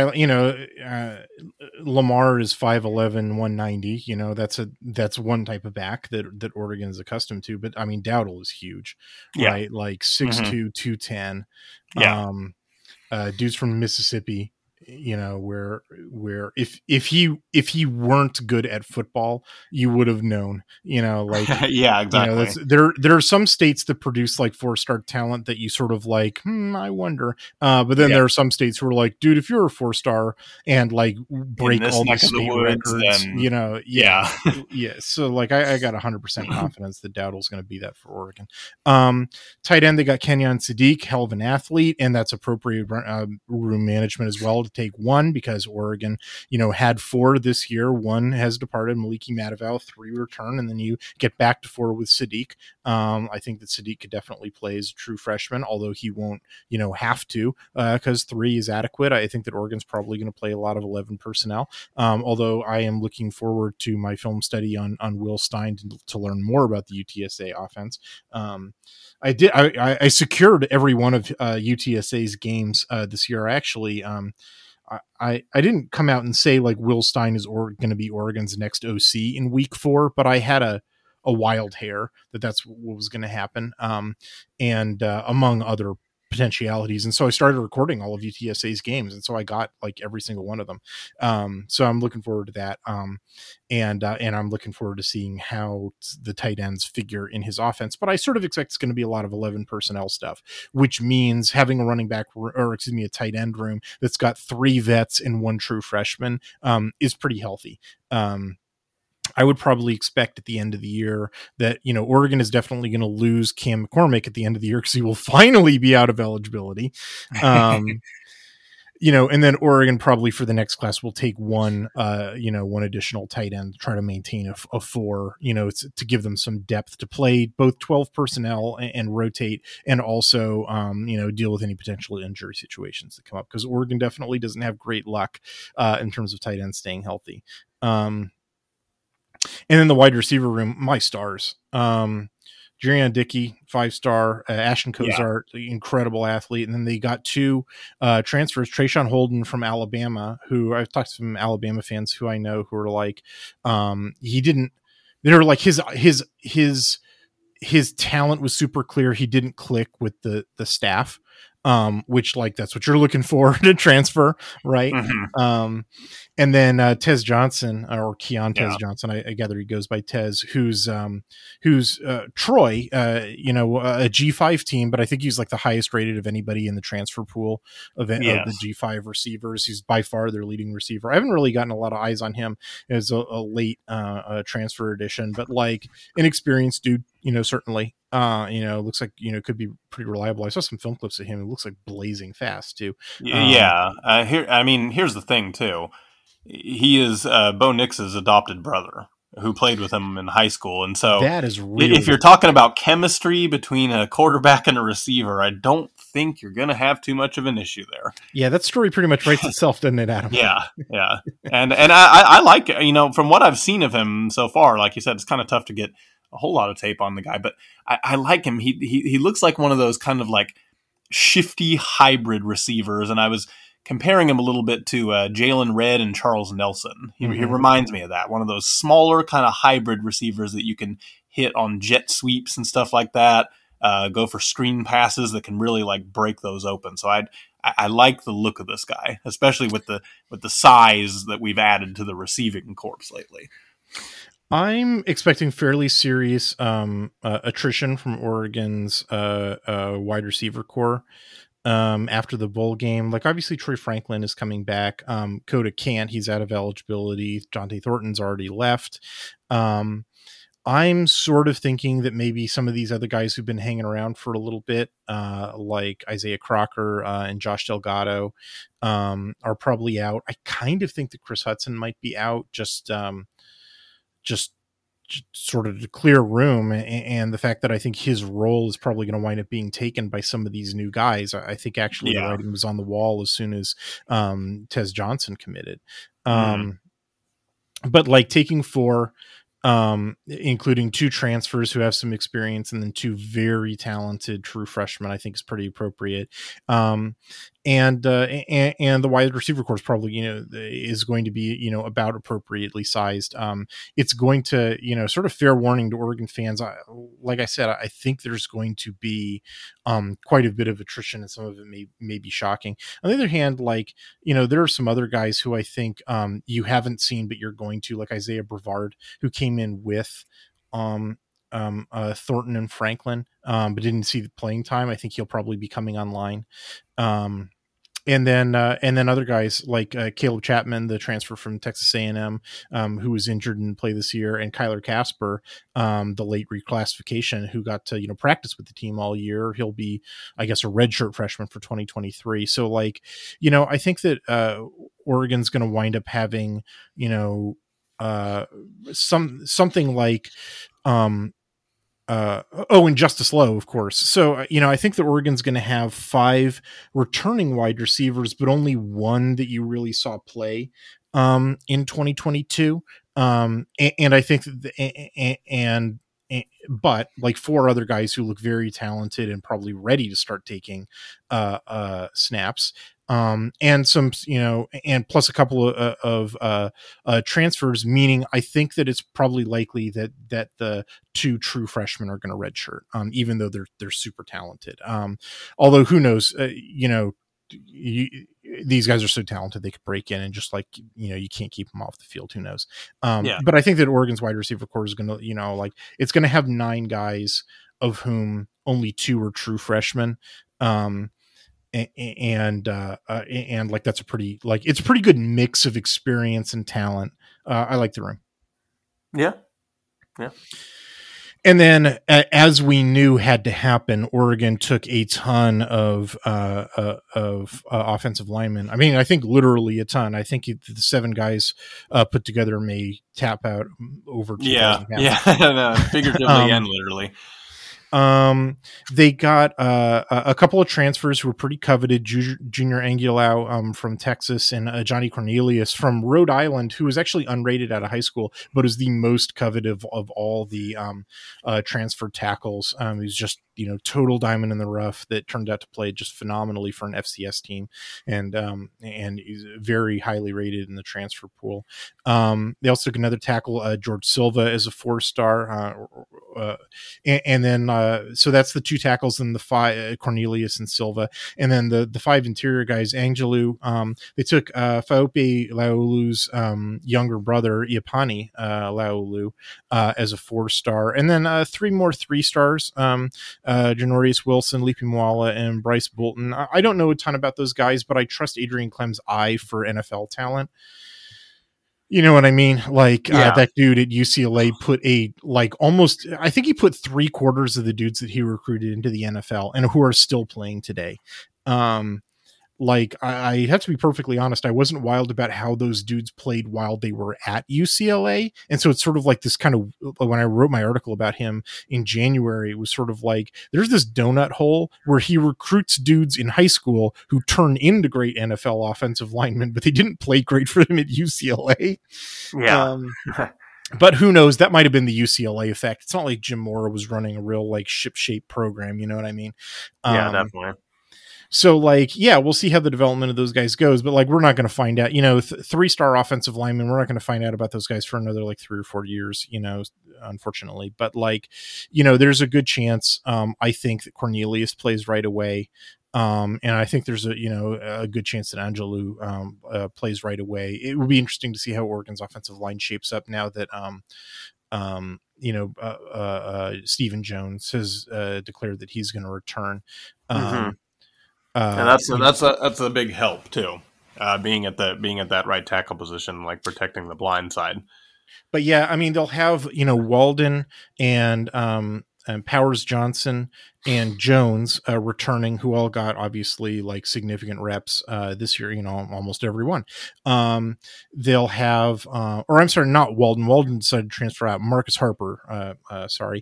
[SPEAKER 1] and Lamar is 5'11", 190. That's one type of back that Oregon is accustomed to. But Dowdle is huge, right? 6'2", 210. Yeah, dude's from Mississippi. Where if he weren't good at football, you would have known.
[SPEAKER 2] Yeah, exactly.
[SPEAKER 1] There are some states that produce 4-star talent that you sort of I wonder. But then there are some states who are like, dude, if you're a 4-star and break all these state records, yeah. So I got 100% confidence that Dowdle's going to be that for Oregon. Tight end, they got Kenyon Sadiq, hell of an athlete, and that's appropriate room management as well to take one, because Oregon, had 4 this year. 1 has departed, Maliki Mataval, 3 return, and then you get back to 4 with Sadiq. I think that Sadiq could definitely play as a true freshman, although he won't, have to, because 3 is adequate. I think that Oregon's probably going to play a lot of 11 personnel. Although I am looking forward to my film study on Will Stein to learn more about the UTSA offense. I secured every one of UTSA's games this year. Actually, I didn't come out and say Will Stein is going to be Oregon's next OC in week 4, but I had a wild hair that's what was going to happen. And among other potentialities. And so I started recording all of UTSA's games, and so I got like every single one of them. So I'm looking forward to that. And I'm looking forward to seeing how the tight ends figure in his offense. But I sort of expect it's going to be a lot of 11 personnel stuff, which means having a running back, or excuse me, a tight end room that's got 3 vets and 1 true freshman is pretty healthy. I would probably expect at the end of the year that, Oregon is definitely going to lose Cam McCormick at the end of the year because he will finally be out of eligibility. And then Oregon probably for the next class will take one additional tight end to try to maintain a 4, to give them some depth to play both 12 personnel and rotate, and also, deal with any potential injury situations that come up, because Oregon definitely doesn't have great luck in terms of tight ends staying healthy. And then the wide receiver room, my stars. Jurian Dickey, 5-star. Ashton Kozart, incredible athlete. And then they got 2 transfers. Trayshawn Holden from Alabama, who I've talked to some Alabama fans who I know who are like, they were like his talent was super clear. He didn't click with the staff. Which, like, that's what you're looking for to transfer, right? Mm-hmm. And then Tez Johnson, or Keon Tez Johnson, I gather he goes by Tez, who's Troy, a G5 team, but I think he's like the highest rated of anybody in the transfer pool of the G5 receivers. He's by far their leading receiver. I haven't really gotten a lot of eyes on him as a late transfer addition, but like an experienced dude, certainly. Looks like, could be pretty reliable. I saw some film clips of him. It looks like blazing fast too.
[SPEAKER 3] Here's the thing too. He is Bo Nix's adopted brother who played with him in high school. And so
[SPEAKER 1] that is really,
[SPEAKER 3] if you're talking about chemistry between a quarterback and a receiver, I don't think you're going to have too much of an issue there.
[SPEAKER 1] Yeah. That story pretty much writes itself, doesn't it, Adam?
[SPEAKER 3] Yeah. And I like, from what I've seen of him so far, like you said, it's kind of tough to get a whole lot of tape on the guy, but I like him. He looks like one of those kind of like shifty hybrid receivers. And I was comparing him a little bit to Jalen Redd and Charles Nelson. He reminds me of that, one of those smaller kind of hybrid receivers that you can hit on jet sweeps and stuff like that, go for screen passes that can really like break those open. So I like the look of this guy, especially with the size that we've added to the receiving corps lately.
[SPEAKER 1] I'm expecting fairly serious attrition from Oregon's wide receiver core after the bowl game. Like, obviously Troy Franklin is coming back. Coda can't. He's out of eligibility. Jonte Thornton's already left. I'm sort of thinking that maybe some of these other guys who've been hanging around for a little bit, like Isaiah Crocker and Josh Delgado, are probably out. I kind of think that Chris Hudson might be out, just sort of to clear room, and the fact that I think his role is probably going to wind up being taken by some of these new guys. I think actually the writing was on the wall as soon as Tez Johnson committed. But like taking 4, including 2 transfers who have some experience, and then 2 very talented true freshmen, I think is pretty appropriate. And the wide receiver course probably, is going to be, about appropriately sized. It's going to, sort of fair warning to Oregon fans. Like I said, I think there's going to be quite a bit of attrition, and some of it may be shocking. On the other hand, like, there are some other guys who I think you haven't seen, but you're going to, like Isaiah Brevard, who came in with Thornton and Franklin, but didn't see the playing time. I think he'll probably be coming online. And then other guys like Caleb Chapman, the transfer from Texas A&M, who was injured and play this year, and Kyler Casper, the late reclassification, who got to practice with the team all year. He'll be, I guess, a redshirt freshman for 2023. So like, I think that Oregon's going to wind up having something like and Justice Lowe, of course. So, I think that Oregon's going to have 5 returning wide receivers, but only 1 that you really saw play in 2022. And I think that, but like 4 other guys who look very talented and probably ready to start taking snaps. and some, and plus a couple of transfers, meaning I think that it's probably likely that the two true freshmen are going to redshirt, even though they're super talented. Although who knows, these guys are so talented they could break in, and just like, you can't keep them off the field. Who knows? But I think that Oregon's wide receiver core is going to, it's going to have 9 guys, of whom only 2 are true freshmen. And like, that's it's a pretty good mix of experience and talent. I like the room.
[SPEAKER 3] Yeah.
[SPEAKER 1] And then, as we knew had to happen, Oregon took a ton of offensive linemen. I mean, I think literally a ton. I think the 7 guys put together may tap out over 2,000 pounds.
[SPEAKER 3] Yeah, no, figuratively and literally.
[SPEAKER 1] They got a couple of transfers who were pretty coveted. Junior Angulau from Texas, and Johnny Cornelius from Rhode Island, who was actually unrated out of high school, but is the most coveted of all the transfer tackles. He's just, total diamond in the rough that turned out to play just phenomenally for an FCS team, and he's very highly rated in the transfer pool. They also took another tackle, George Silva, as a 4-star, and then so that's the 2 tackles, and the 5, Cornelius and Silva, and then the 5 interior guys, Angelou. They took Faope Laulu's younger brother, Iapani Laulu, as a 4-star, and then 3 more 3-stars, Janorius Wilson, Leapy Moala, and Bryce Bolton. I don't know a ton about those guys, but I trust Adrian Clem's eye for NFL talent. You know what I mean? That dude at UCLA put I think he put 3/4 of the dudes that he recruited into the NFL, and who are still playing today. I have to be perfectly honest, I wasn't wild about how those dudes played while they were at UCLA. And so it's sort of like this kind of, when I wrote my article about him in January, it was sort of like, there's this donut hole where he recruits dudes in high school who turn into great NFL offensive linemen, but they didn't play great for them at UCLA.
[SPEAKER 3] Yeah.
[SPEAKER 1] But who knows? That might have been the UCLA effect. It's not like Jim Mora was running a real ship-shape program. You know what I mean?
[SPEAKER 3] Yeah, definitely.
[SPEAKER 1] So we'll see how the development of those guys goes, but we're not going to find out, 3-star offensive linemen. We're not going to find out about those guys for another 3 or 4 years, unfortunately, but there's a good chance. I think that Cornelius plays right away. And I think there's a good chance that Angelou plays right away. It will be interesting to see how Oregon's offensive line shapes up now that, Stephen Jones has declared that he's going to return.
[SPEAKER 3] And that's a big help too, being at that right tackle position, protecting the blind side.
[SPEAKER 1] But yeah, I mean, they'll have Walden and Powers Johnson and Jones returning, who all got obviously significant reps this year. Almost everyone. They'll have, or I'm sorry, not Walden. Walden decided to transfer out. Marcus Harper. Sorry.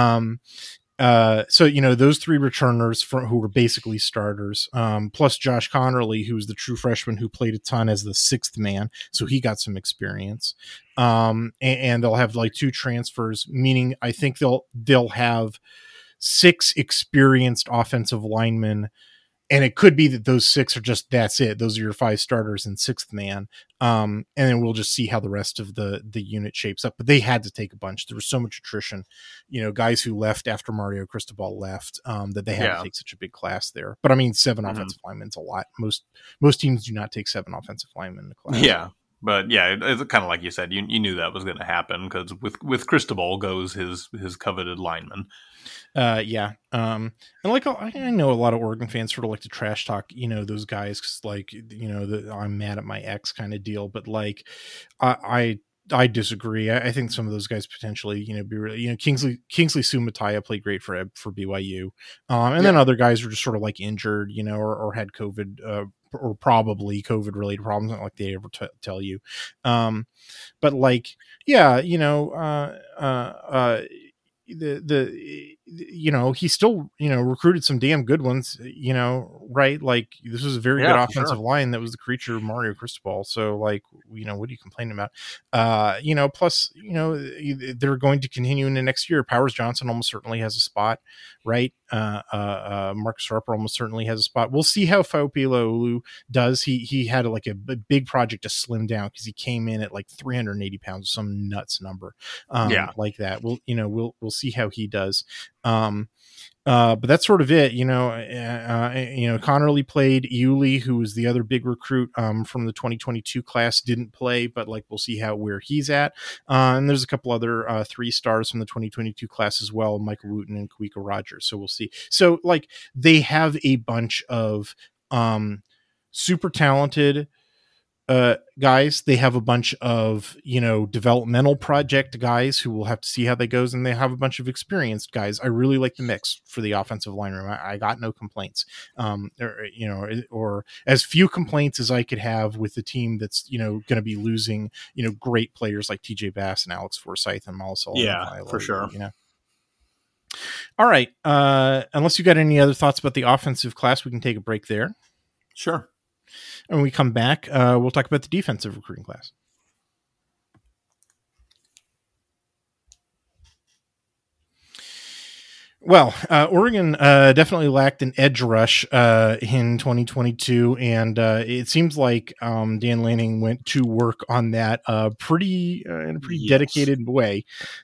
[SPEAKER 1] So those 3 returners who were basically starters, plus Josh Connerly, who was the true freshman who played a ton as the 6th man, so he got some experience. And they'll have 2 transfers, meaning I think they'll have 6 experienced offensive linemen. And it could be that those 6 are that's it. Those are your 5 starters and 6th man. And then we'll just see how the rest of the unit shapes up. But they had to take a bunch. There was so much attrition, guys who left after Mario Cristobal left, that they had to take such a big class there. But I mean, 7 offensive linemen is a lot. Most teams do not take 7 offensive linemen in the class.
[SPEAKER 3] Yeah. But yeah, it's kind of like you said, you knew that was going to happen, because with Cristobal goes his coveted lineman.
[SPEAKER 1] And I know a lot of Oregon fans sort of like to trash talk, those guys, because I'm mad at my ex kind of deal. But I disagree. I think some of those guys potentially, be really, Kingsley Sumataya played great for BYU, then other guys were just sort of injured, or had COVID, or probably COVID related problems, not like they ever tell you. he still, recruited some damn good ones, right? Like, this was a very good offensive line that was the creature of Mario Cristobal. So, like, what are you complaining about? Plus, they're going to continue into next year. Powers Johnson almost certainly has a spot, right? Marcus Harper almost certainly has a spot. We'll see how Fa'opilo does. He had like a big project to slim down because he came in at like 380 pounds, some nuts number, like that. We'll see how he does. But that's sort of it. Connerly played. Iuli, who was the other big recruit from the 2022 class, didn't play, but like, we'll see where he's at. And there's a couple other 3-stars from the 2022 class as well, Michael Wooten and Kawika Rogers. So we'll see. So like, they have a bunch of super talented guys. They have a bunch of developmental project guys who will have to see how that goes, and they have a bunch of experienced guys. I really like the mix for the offensive line room. I got no complaints, or as few complaints as I could have with the team that's going to be losing great players like TJ Bass and Alex Forsyth and Malasol.
[SPEAKER 3] Yeah, for sure.
[SPEAKER 1] All right. Unless you got any other thoughts about the offensive class, we can take a break there.
[SPEAKER 3] Sure.
[SPEAKER 1] And when we come back, we'll talk about the defensive recruiting class. Well, Oregon definitely lacked an edge rush in 2022, and it seems like Dan Lanning went to work on that in a pretty dedicated way.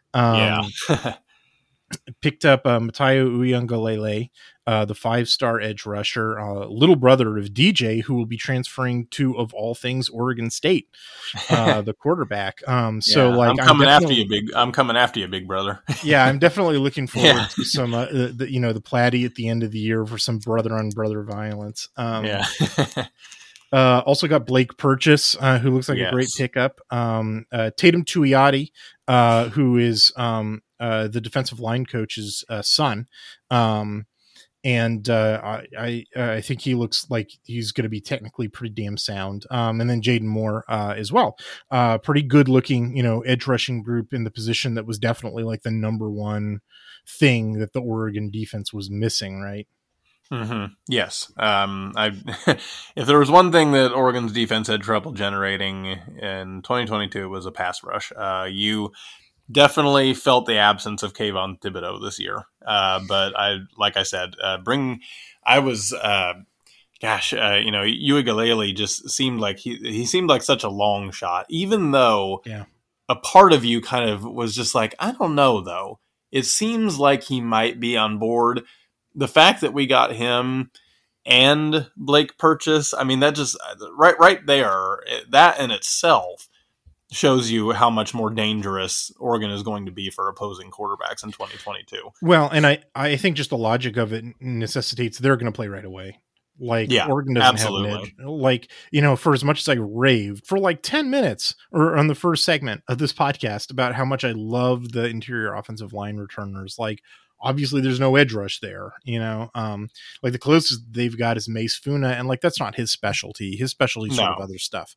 [SPEAKER 1] Picked up Matayo Uyunglele, the 5-star edge rusher, little brother of DJ, who will be transferring to, of all things, Oregon State, the quarterback. So like,
[SPEAKER 3] I'm coming after you, big brother.
[SPEAKER 1] Yeah, I'm definitely looking forward to some, the Platy at the end of the year for some brother on brother violence. Also got Blake Purchase, who looks like a great pickup. Tatum Tuioti, who is the defensive line coach's son. And I think he looks like he's going to be technically pretty damn sound. And then Jaden Moore as well. Pretty good looking, edge rushing group in the position that was definitely like the number one thing that the Oregon defense was missing, right?
[SPEAKER 3] Mm-hmm. Yes. If there was one thing that Oregon's defense had trouble generating in 2022, it was a pass rush. You definitely felt the absence of Kayvon Thibodeau this year. But Uiagalelei just seemed like he seemed like such a long shot, even though a part of you kind of was just like, I don't know though. It seems like he might be on board. The fact that we got him and Blake Purchase, I mean, that just right there, that in itself shows you how much more dangerous Oregon is going to be for opposing quarterbacks in 2022.
[SPEAKER 1] Well, and I think just the logic of it necessitates they're going to play right away. Like, Oregon doesn't have an edge. Like, for as much as I raved for like 10 minutes or on the first segment of this podcast about how much I love the interior offensive line returners, like, obviously there's no edge rush there, like the closest they've got is Mace Funa, and like, that's not his specialty. His specialty is sort of other stuff.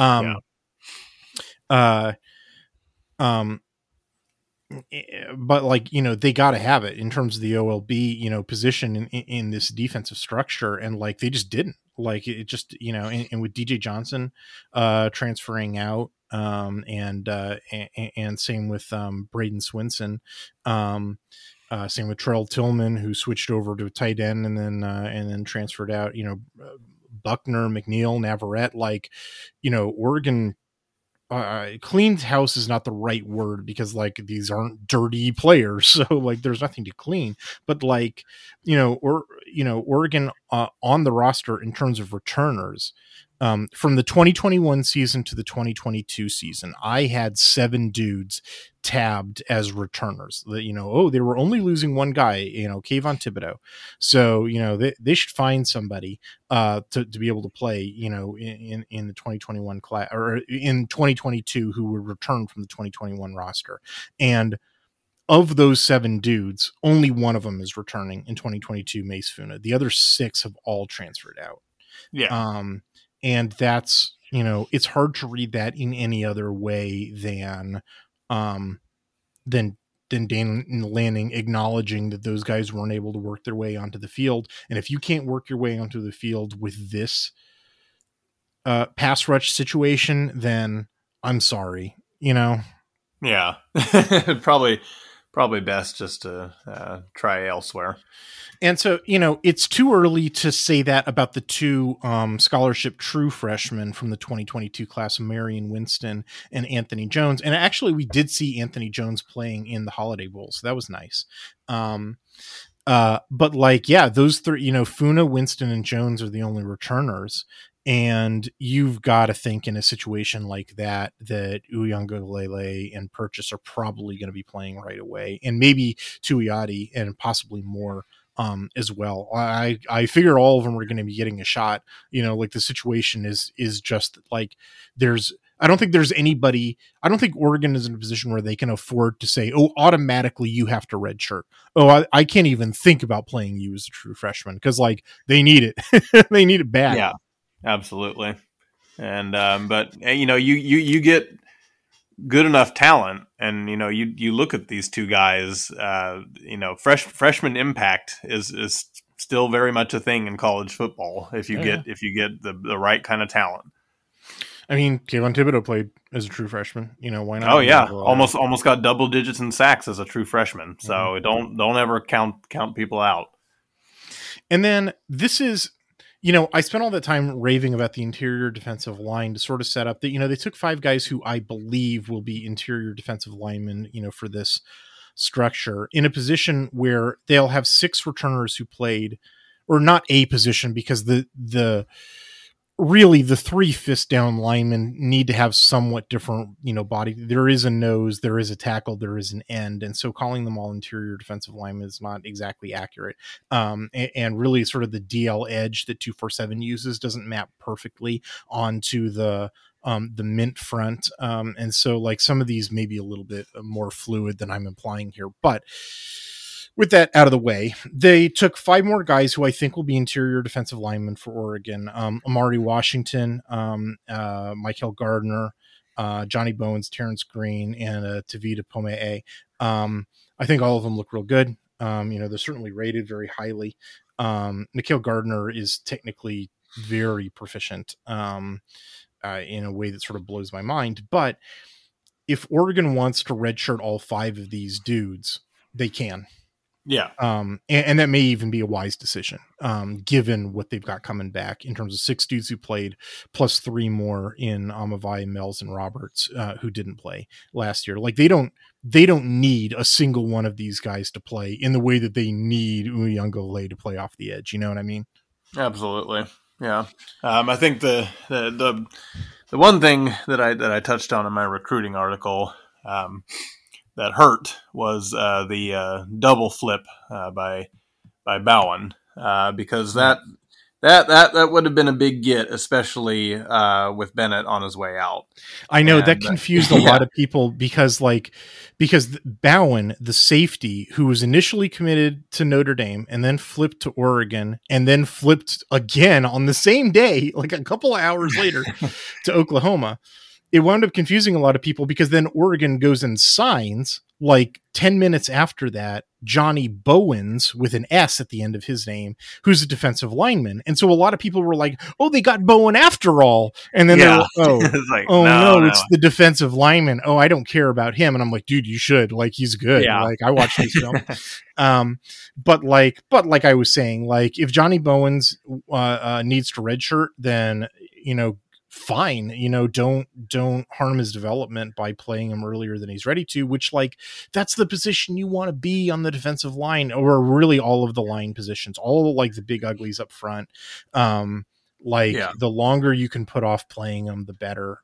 [SPEAKER 1] But like, they got to have it in terms of the OLB, position in this defensive structure. And like, they just didn't. Like, it just, and with DJ Johnson transferring out, and same with Braden Swinson, same with Trell Tillman, who switched over to a tight end and then transferred out, Buckner, McNeil, Navarrete, like, Oregon cleaned house is not the right word, because like, these aren't dirty players. So like, there's nothing to clean, but like, Oregon on the roster in terms of returners, from the 2021 season to the 2022 season, I had 7 dudes tabbed as returners that, they were only losing one guy, Kayvon Thibodeau. So, they should find somebody to be able to play, in the 2021 class or in 2022 who would return from the 2021 roster. And of those 7 dudes, only one of them is returning in 2022, Mace Funa. The other 6 have all transferred out.
[SPEAKER 3] Yeah.
[SPEAKER 1] And that's, it's hard to read that in any other way than Dan Lanning acknowledging that those guys weren't able to work their way onto the field. And if you can't work your way onto the field with this pass rush situation, then I'm sorry,
[SPEAKER 3] Yeah, probably best just to try elsewhere.
[SPEAKER 1] And so, it's too early to say that about the two scholarship true freshmen from the 2022 class, Marion Winston and Anthony Jones. And actually, we did see Anthony Jones playing in the Holiday Bowl, so that was nice. But those three, Funa, Winston, and Jones are the only returners. And you've got to think in a situation like that Uiagalelei and Purchase are probably going to be playing right away, and maybe Tuioti and possibly more as well. I figure all of them are going to be getting a shot. The situation is just like I don't think Oregon is in a position where they can afford to say, oh, automatically you have to redshirt. Oh, I can't even think about playing you as a true freshman, because they need it. They need it bad.
[SPEAKER 3] Yeah. Absolutely. And, but you get good enough talent, and, you look at these two guys, freshman impact is still very much a thing in college football. If you get the right kind of talent. I
[SPEAKER 1] mean, Kayvon Thibodeau played as a true freshman, why not?
[SPEAKER 3] Oh yeah. Almost got double digits in sacks as a true freshman. So don't ever count people out.
[SPEAKER 1] And then this is, I spent all that time raving about the interior defensive line to sort of set up that, they took 5 guys who I believe will be interior defensive linemen, for this structure, in a position where they'll have 6 returners who played, or not a position, because the 3 fist down linemen need to have somewhat different, body. There is a nose, there is a tackle, there is an end. And so calling them all interior defensive linemen is not exactly accurate. And really sort of the DL edge that 247 uses doesn't map perfectly onto the mint front. And so some of these may be a little bit more fluid than I'm implying here, but with that out of the way, they took 5 more guys who I think will be interior defensive linemen for Oregon. Amari Washington, Michael Gardner, Johnny Bowens, Terrence Green, and Tavita Pomee. I think all of them look real good. They're certainly rated very highly. Nikhil Gardner is technically very proficient in a way that sort of blows my mind. But if Oregon wants to redshirt all 5 of these dudes, they can.
[SPEAKER 3] Yeah.
[SPEAKER 1] And that may even be a wise decision, given what they've got coming back in terms of 6 dudes who played, plus 3 more in Amavai, Mells, and Roberts, who didn't play last year. They don't need a single one of these guys to play in the way that they need Uiagalelei to play off the edge. You know what I mean?
[SPEAKER 3] Absolutely. Yeah. I think the one thing that I touched on in my recruiting article, that hurt was the double flip by Bowen, because that would have been a big get, especially with Bennett on his way out.
[SPEAKER 1] I know that confused a lot of people because Bowen, the safety who was initially committed to Notre Dame and then flipped to Oregon and then flipped again on the same day, a couple of hours later to Oklahoma. It wound up confusing a lot of people because then Oregon goes and signs 10 minutes after that, Johnny Bowens with an S at the end of his name, who's a defensive lineman. And so a lot of people were like, oh, they got Bowen after all. And then they're no, it's the defensive lineman. Oh, I don't care about him. And I'm like, dude, you should. He's good.
[SPEAKER 3] Yeah.
[SPEAKER 1] I watched this film. But like I was saying, if Johnny Bowens needs to redshirt, then, fine, don't harm his development by playing him earlier than he's ready to, which that's the position you want to be on the defensive line, or really all of the line positions, all the big uglies up front. The longer you can put off playing them, the better.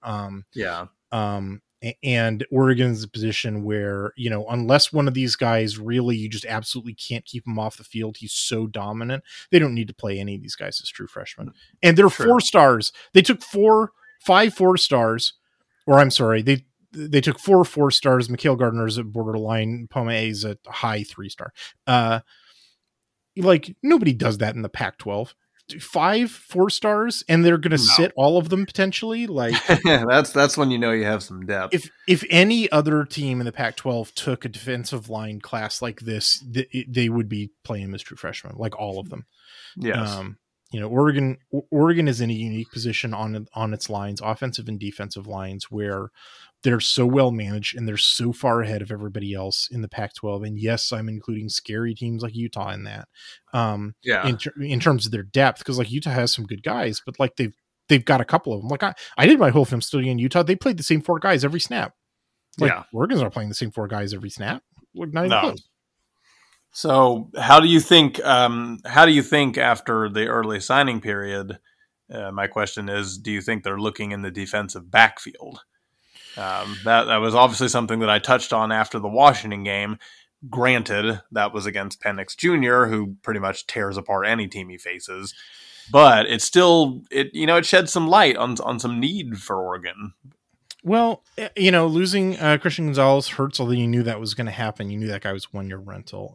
[SPEAKER 1] And Oregon's a position where, unless one of these guys really, you just absolutely can't keep him off the field, he's so dominant, they don't need to play any of these guys as true freshmen. And they're 4 stars. They took 5 4-stars, or I'm sorry, they took 4 4-stars. Mikhail Gardner's at borderline, Pome's a high 3-star. Nobody does that in the Pac-12. 5 4-stars, and they're going to
[SPEAKER 3] No.
[SPEAKER 1] sit all of them potentially. Like
[SPEAKER 3] that's when you know you have some depth.
[SPEAKER 1] if any other team in the Pac-12 took a defensive line class like this, they would be playing them as true freshmen, like all of them.
[SPEAKER 3] Yes.
[SPEAKER 1] Oregon is in a unique position on its lines, offensive and defensive lines, where they're so well managed and they're so far ahead of everybody else in the Pac-12. And yes, I'm including scary teams like Utah in that. In terms of their depth, because like Utah has some good guys, but like they've got a couple of them. Like I did my whole film study in Utah. They played the same 4 guys every snap. Like Oregon's not playing the same 4 guys every snap. Not even close.
[SPEAKER 3] So how do you think after the early signing period, my question is, do you think they're looking in the defensive backfield? That was obviously something that I touched on after the Washington game. Granted, that was against Penix Jr., who pretty much tears apart any team he faces. But it sheds some light on some need for Oregon.
[SPEAKER 1] Well, losing Christian Gonzalez hurts, although you knew that was going to happen. You knew that guy was 1-year rental.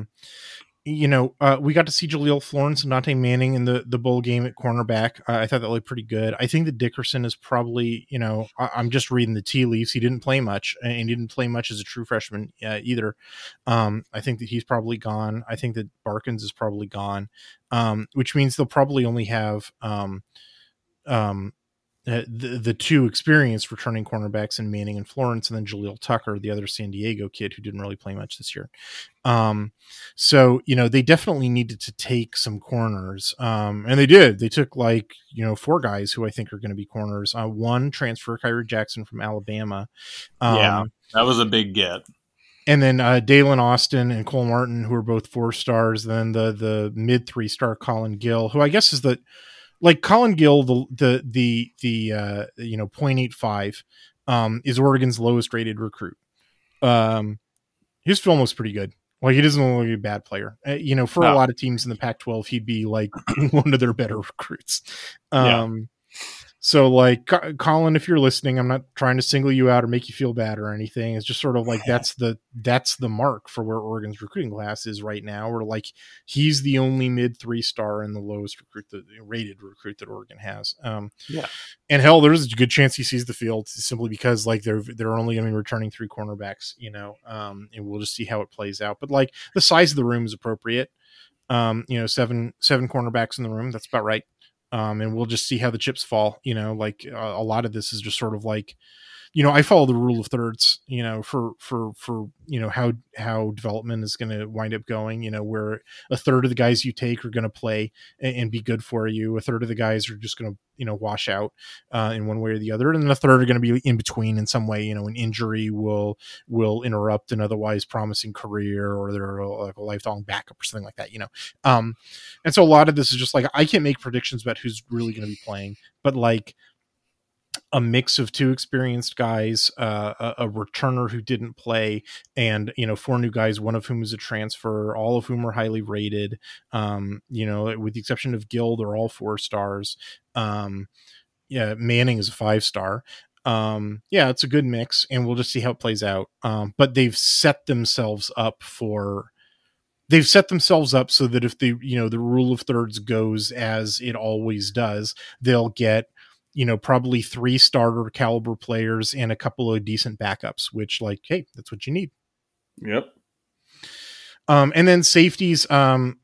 [SPEAKER 1] We got to see Jaleel Florence and Dante Manning in the bowl game at cornerback. I thought that looked pretty good. I think that Dickerson is probably, I'm just reading the tea leaves. He didn't play much, and he didn't play much as a true freshman either. I think that he's probably gone. I think that Barkins is probably gone, which means they'll probably only have the 2 experienced returning cornerbacks in Manning and Florence, and then Jaleel Tucker, the other San Diego kid who didn't really play much this year. So they definitely needed to take some corners, and they did. They took 4 guys who I think are going to be corners. 1 transfer, Kyrie Jackson from Alabama.
[SPEAKER 3] That was a big get.
[SPEAKER 1] And then Dalen Austin and Cole Martin, who are both 4-stars. Then the mid 3-star Colin Gill, who I guess is Colin Gill, the 0.85 is Oregon's lowest rated recruit. His film was pretty good. Like, he doesn't look like a bad player. For a lot of teams in the Pac-12, he'd be like one of their better recruits. So Colin, if you're listening, I'm not trying to single you out or make you feel bad or anything. It's just sort of that's the mark for where Oregon's recruiting class is right now. Where he's the only mid 3-star and the lowest rated recruit that Oregon has. And hell, there's a good chance he sees the field simply because they're only going to be returning 3 cornerbacks, and we'll just see how it plays out. But the size of the room is appropriate. 7 cornerbacks in the room. That's about right. And we'll just see how the chips fall. A lot of this is just sort of I follow the rule of thirds, for how development is going to wind up going, where a third of the guys you take are going to play and be good for you. A third of the guys are just going to, wash out in one way or the other. And then a third are going to be in between in some way. An injury will interrupt an otherwise promising career, or they're a lifelong backup or something like that, and so a lot of this is just I can't make predictions about who's really going to be playing, but a mix of 2 experienced guys, a returner who didn't play, and 4 new guys, one of whom is a transfer, all of whom are highly rated. With the exception of Gill, they're all 4-stars. Manning is a 5-star. It's a good mix, and we'll just see how it plays out. But they've set themselves up so that if the rule of thirds goes as it always does, they'll get probably 3 starter caliber players and a couple of decent backups, which hey, that's what you need.
[SPEAKER 3] Yep.
[SPEAKER 1] And then safeties, Oregon,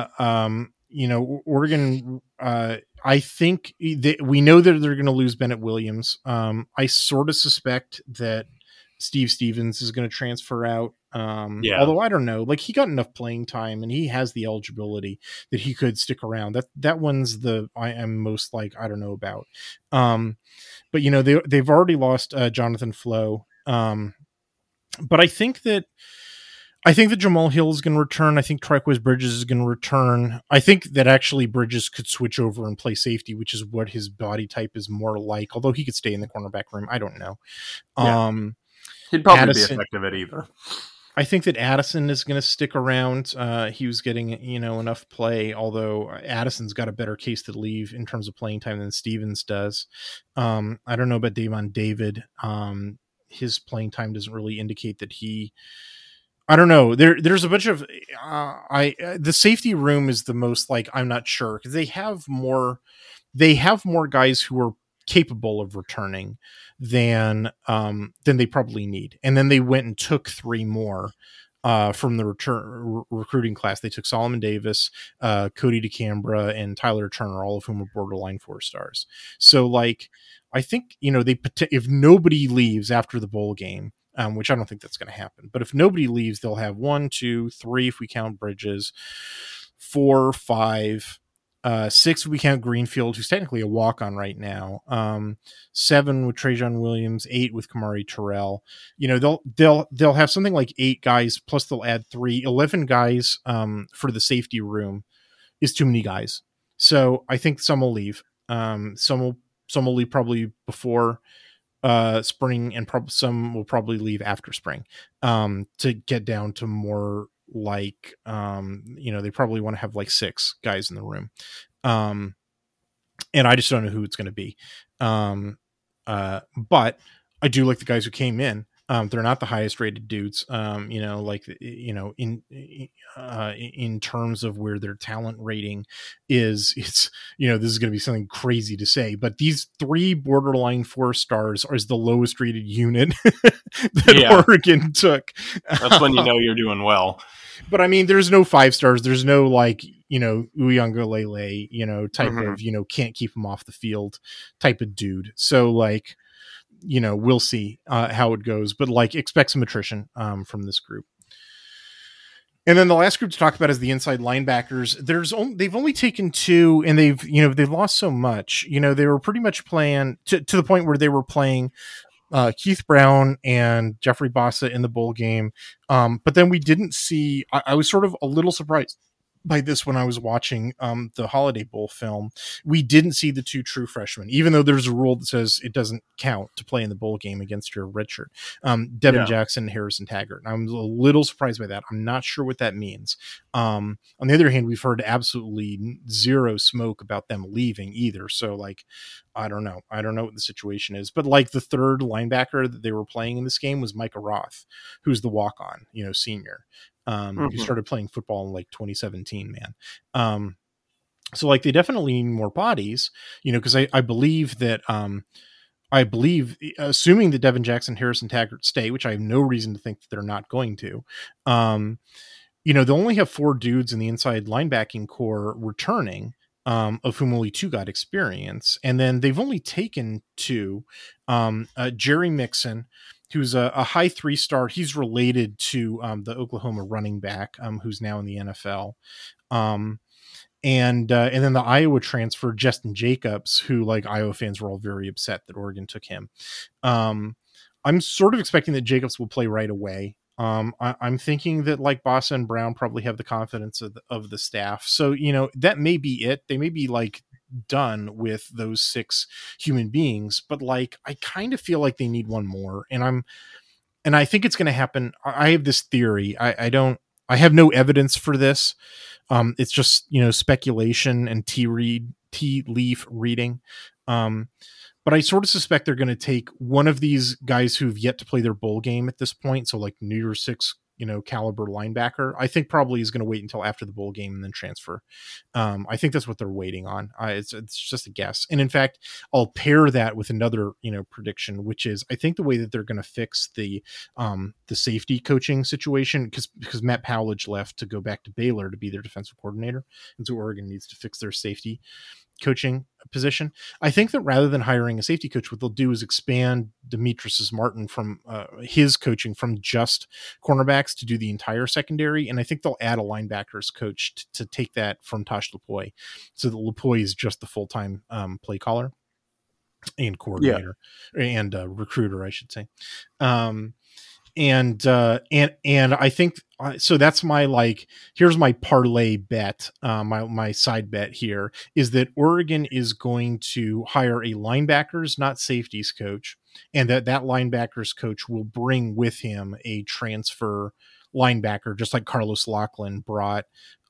[SPEAKER 1] I think we know that they're going to lose Bennett Williams. I sort of suspect that Steve Stevens is going to transfer out. Although I don't know, he got enough playing time and he has the eligibility that he could stick around. That one's I am most I don't know about. But they've already lost Jonathan Flo. But I think that Jamal Hill is going to return. I think Trikweze Bridges is going to return. I think that actually Bridges could switch over and play safety, which is what his body type is more like, although he could stay in the cornerback room. I don't know.
[SPEAKER 3] He'd probably be effective at either.
[SPEAKER 1] I think that Addison is going to stick around. He was getting, enough play, although Addison's got a better case to leave in terms of playing time than Stevens does. I don't know about Davon David. His playing time doesn't really indicate that he I don't know. There's a bunch of the safety room is the most like I'm not sure because they have more guys who are capable of returning than they probably need. And then they went and took 3 more from the recruiting class. They took Solomon Davis, Cody DeCambra, and Tyler Turner, all of whom are borderline 4 stars. So like, I think, if nobody leaves after the bowl game, which I don't think that's going to happen, but if nobody leaves, they'll have 1, 2, 3, if we count Bridges, 4, 5, 6 if we count Greenfield, who's technically a walk-on right now. 7 with Trajan Williams, 8 with Kamari Terrell. They'll have something like 8 guys, plus they'll add 3, 11 guys for the safety room is too many guys. So I think some will leave. Some will leave probably before spring, and some will probably leave after spring to get down to more like they probably want to have like 6 guys in the room, and I just don't know who it's going to be, but I do like the guys who came in. They're not the highest rated dudes, in terms of where their talent rating is. It's, this is going to be something crazy to say, but these 3 borderline 4 stars is the lowest rated unit that Oregon took.
[SPEAKER 3] That's when you're doing well.
[SPEAKER 1] But I mean, there's no 5 stars. There's no like, Uiagalelei, type of, can't keep him off the field type of dude. So like, we'll see how it goes, but like expect some attrition from this group. And then the last group to talk about is the inside linebackers. They've only taken 2, and they've lost so much. They were pretty much playing to the point where they were playing Keith Brown and Jeffrey Bossa in the bowl game. But then we didn't see, I was sort of a little surprised by this when I was watching the Holiday Bowl film. We didn't see the 2 true freshmen, even though there's a rule that says it doesn't count to play in the bowl game against your redshirt. Devin Jackson, Harrison Taggart. And I'm a little surprised by that. I'm not sure what that means. On the other hand, we've heard absolutely zero smoke about them leaving either. So like, I don't know what the situation is, but like the 3rd linebacker that they were playing in this game was Micah Roth, who's the walk-on, senior. Who started playing football in like 2017, man. So like they definitely need more bodies, because I believe that assuming that Devin Jackson, Harrison Taggart stay, which I have no reason to think that they're not going to, they only have 4 dudes in the inside linebacking core returning, of whom only 2 got experience. And then they've only taken 2, Jerry Mixon, who's a high 3-star. He's related to the Oklahoma running back, who's now in the NFL. And then the Iowa transfer, Justin Jacobs, who like Iowa fans were all very upset that Oregon took him. I'm sort of expecting that Jacobs will play right away. I'm thinking that like Bossa and Brown probably have the confidence of the staff. So, that may be it. They may be like done with those 6 human beings, but like I kind of feel like they need one more, and I think it's going to happen. I have this theory. I have no evidence for this. It's just speculation and tea leaf reading. But I sort of suspect they're going to take one of these guys who've yet to play their bowl game at this point. So like New Year's 6 caliber linebacker, I think probably is going to wait until after the bowl game and then transfer. I think that's what they're waiting on. It's just a guess. And in fact, I'll pair that with another, prediction, which is I think the way that they're going to fix the safety coaching situation, because Matt Powledge left to go back to Baylor to be their defensive coordinator. And so Oregon needs to fix their safety coaching position. I think that rather than hiring a safety coach, what they'll do is expand Demetrius Martin from his coaching from just cornerbacks to do the entire secondary. And I think they'll add a linebackers coach to take that from Tosh Lupoi, so that Lupoi is just the full-time play caller and coordinator and recruiter, I should say. And I think so that's my like, here's my parlay bet. My side bet here is that Oregon is going to hire a linebackers, not safeties coach, and that linebackers coach will bring with him a transfer linebacker, just like Carlos Loughlin brought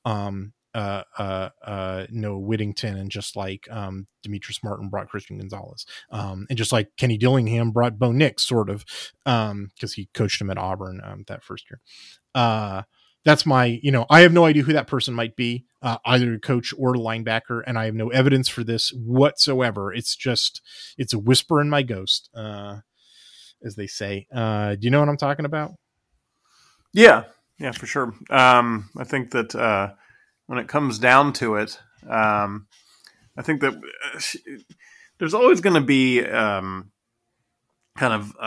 [SPEAKER 1] Noah Whittington, and just like Demetrius Martin brought Christian Gonzalez, and just like Kenny Dillingham brought Bo Nix, sort of, because he coached him at Auburn that first year. That's my, I have no idea who that person might be, either a coach or a linebacker, and I have no evidence for this whatsoever. It's a whisper in my ghost, as they say. Do you know what I'm talking about?
[SPEAKER 3] Yeah, for sure. I think that when it comes down to it, I think that there's always going to be kind of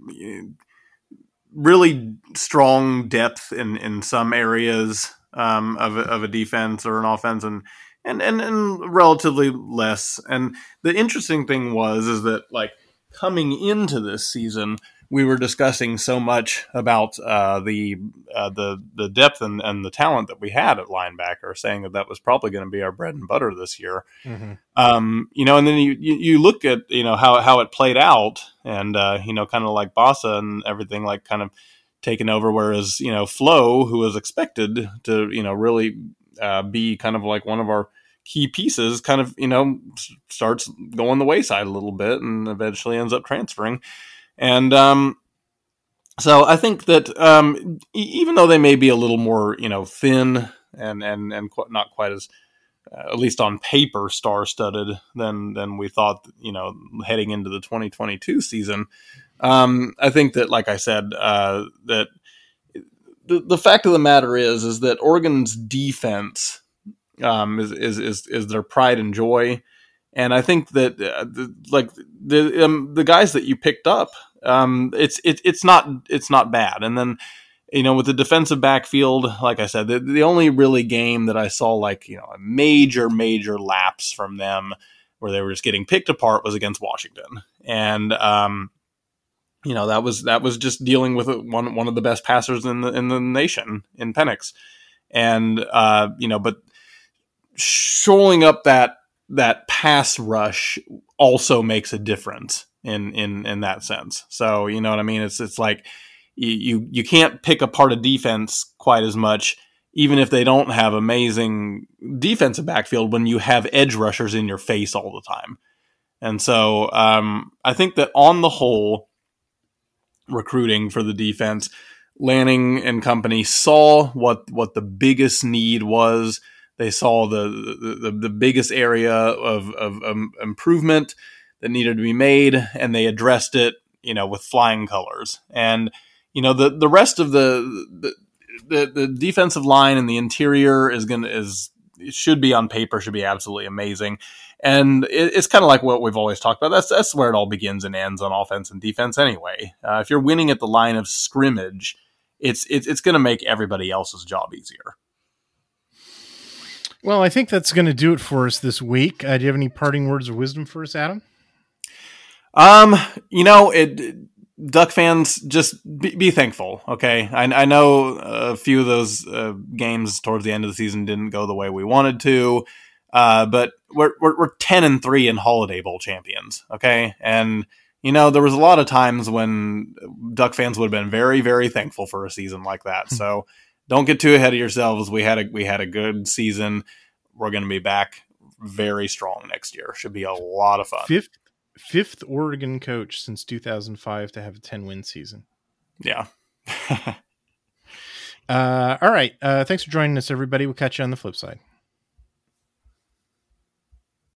[SPEAKER 3] really strong depth in some areas of a defense or an offense, and relatively less. And the interesting thing is that like coming into this season, we were discussing so much about the depth and the talent that we had at linebacker, saying that was probably going to be our bread and butter this year.
[SPEAKER 1] Mm-hmm.
[SPEAKER 3] And then you look at how it played out, and kind of like Bossa and everything like kind of taken over, whereas Flo, who was expected to really be kind of like one of our key pieces, kind of starts going the wayside a little bit, and eventually ends up transferring. And so I think that even though they may be a little more thin and not quite as at least on paper star-studded than we thought heading into the 2022 season, I think that, like I said, that the fact of the matter is that Oregon's defense is their pride and joy. And I think that the guys that you picked up, it's not bad. And then with the defensive backfield, like I said, the only really game that I saw like a major lapse from them where they were just getting picked apart was against Washington, and that was just dealing with one of the best passers in the nation in Penix, and but showing up that pass rush also makes a difference in that sense. So you know what I mean? It's like you can't pick apart a defense quite as much, even if they don't have amazing defensive backfield, when you have edge rushers in your face all the time. And so I think that on the whole, recruiting for the defense, Lanning and company saw what the biggest need was. They saw the biggest area of improvement that needed to be made, and they addressed it, with flying colors. And the rest of the defensive line and the interior should be on paper, should be absolutely amazing. And it's kind of like what we've always talked about. That's where it all begins and ends on offense and defense anyway. If you're winning at the line of scrimmage, it's going to make everybody else's job easier.
[SPEAKER 1] Well, I think that's going to do it for us this week. Do you have any parting words of wisdom for us, Adam?
[SPEAKER 3] Duck fans, just be thankful. Okay. I know a few of those games towards the end of the season didn't go the way we wanted to. But we're 10-3 in Holiday Bowl champions. Okay. And, there was a lot of times when Duck fans would have been very, very thankful for a season like that. So don't get too ahead of yourselves. We had a good season. We're going to be back very strong next year. Should be a lot of fun.
[SPEAKER 1] Fifth Oregon coach since 2005 to have a 10-win season.
[SPEAKER 3] Yeah.
[SPEAKER 1] All right. Thanks for joining us, everybody. We'll catch you on the flip side.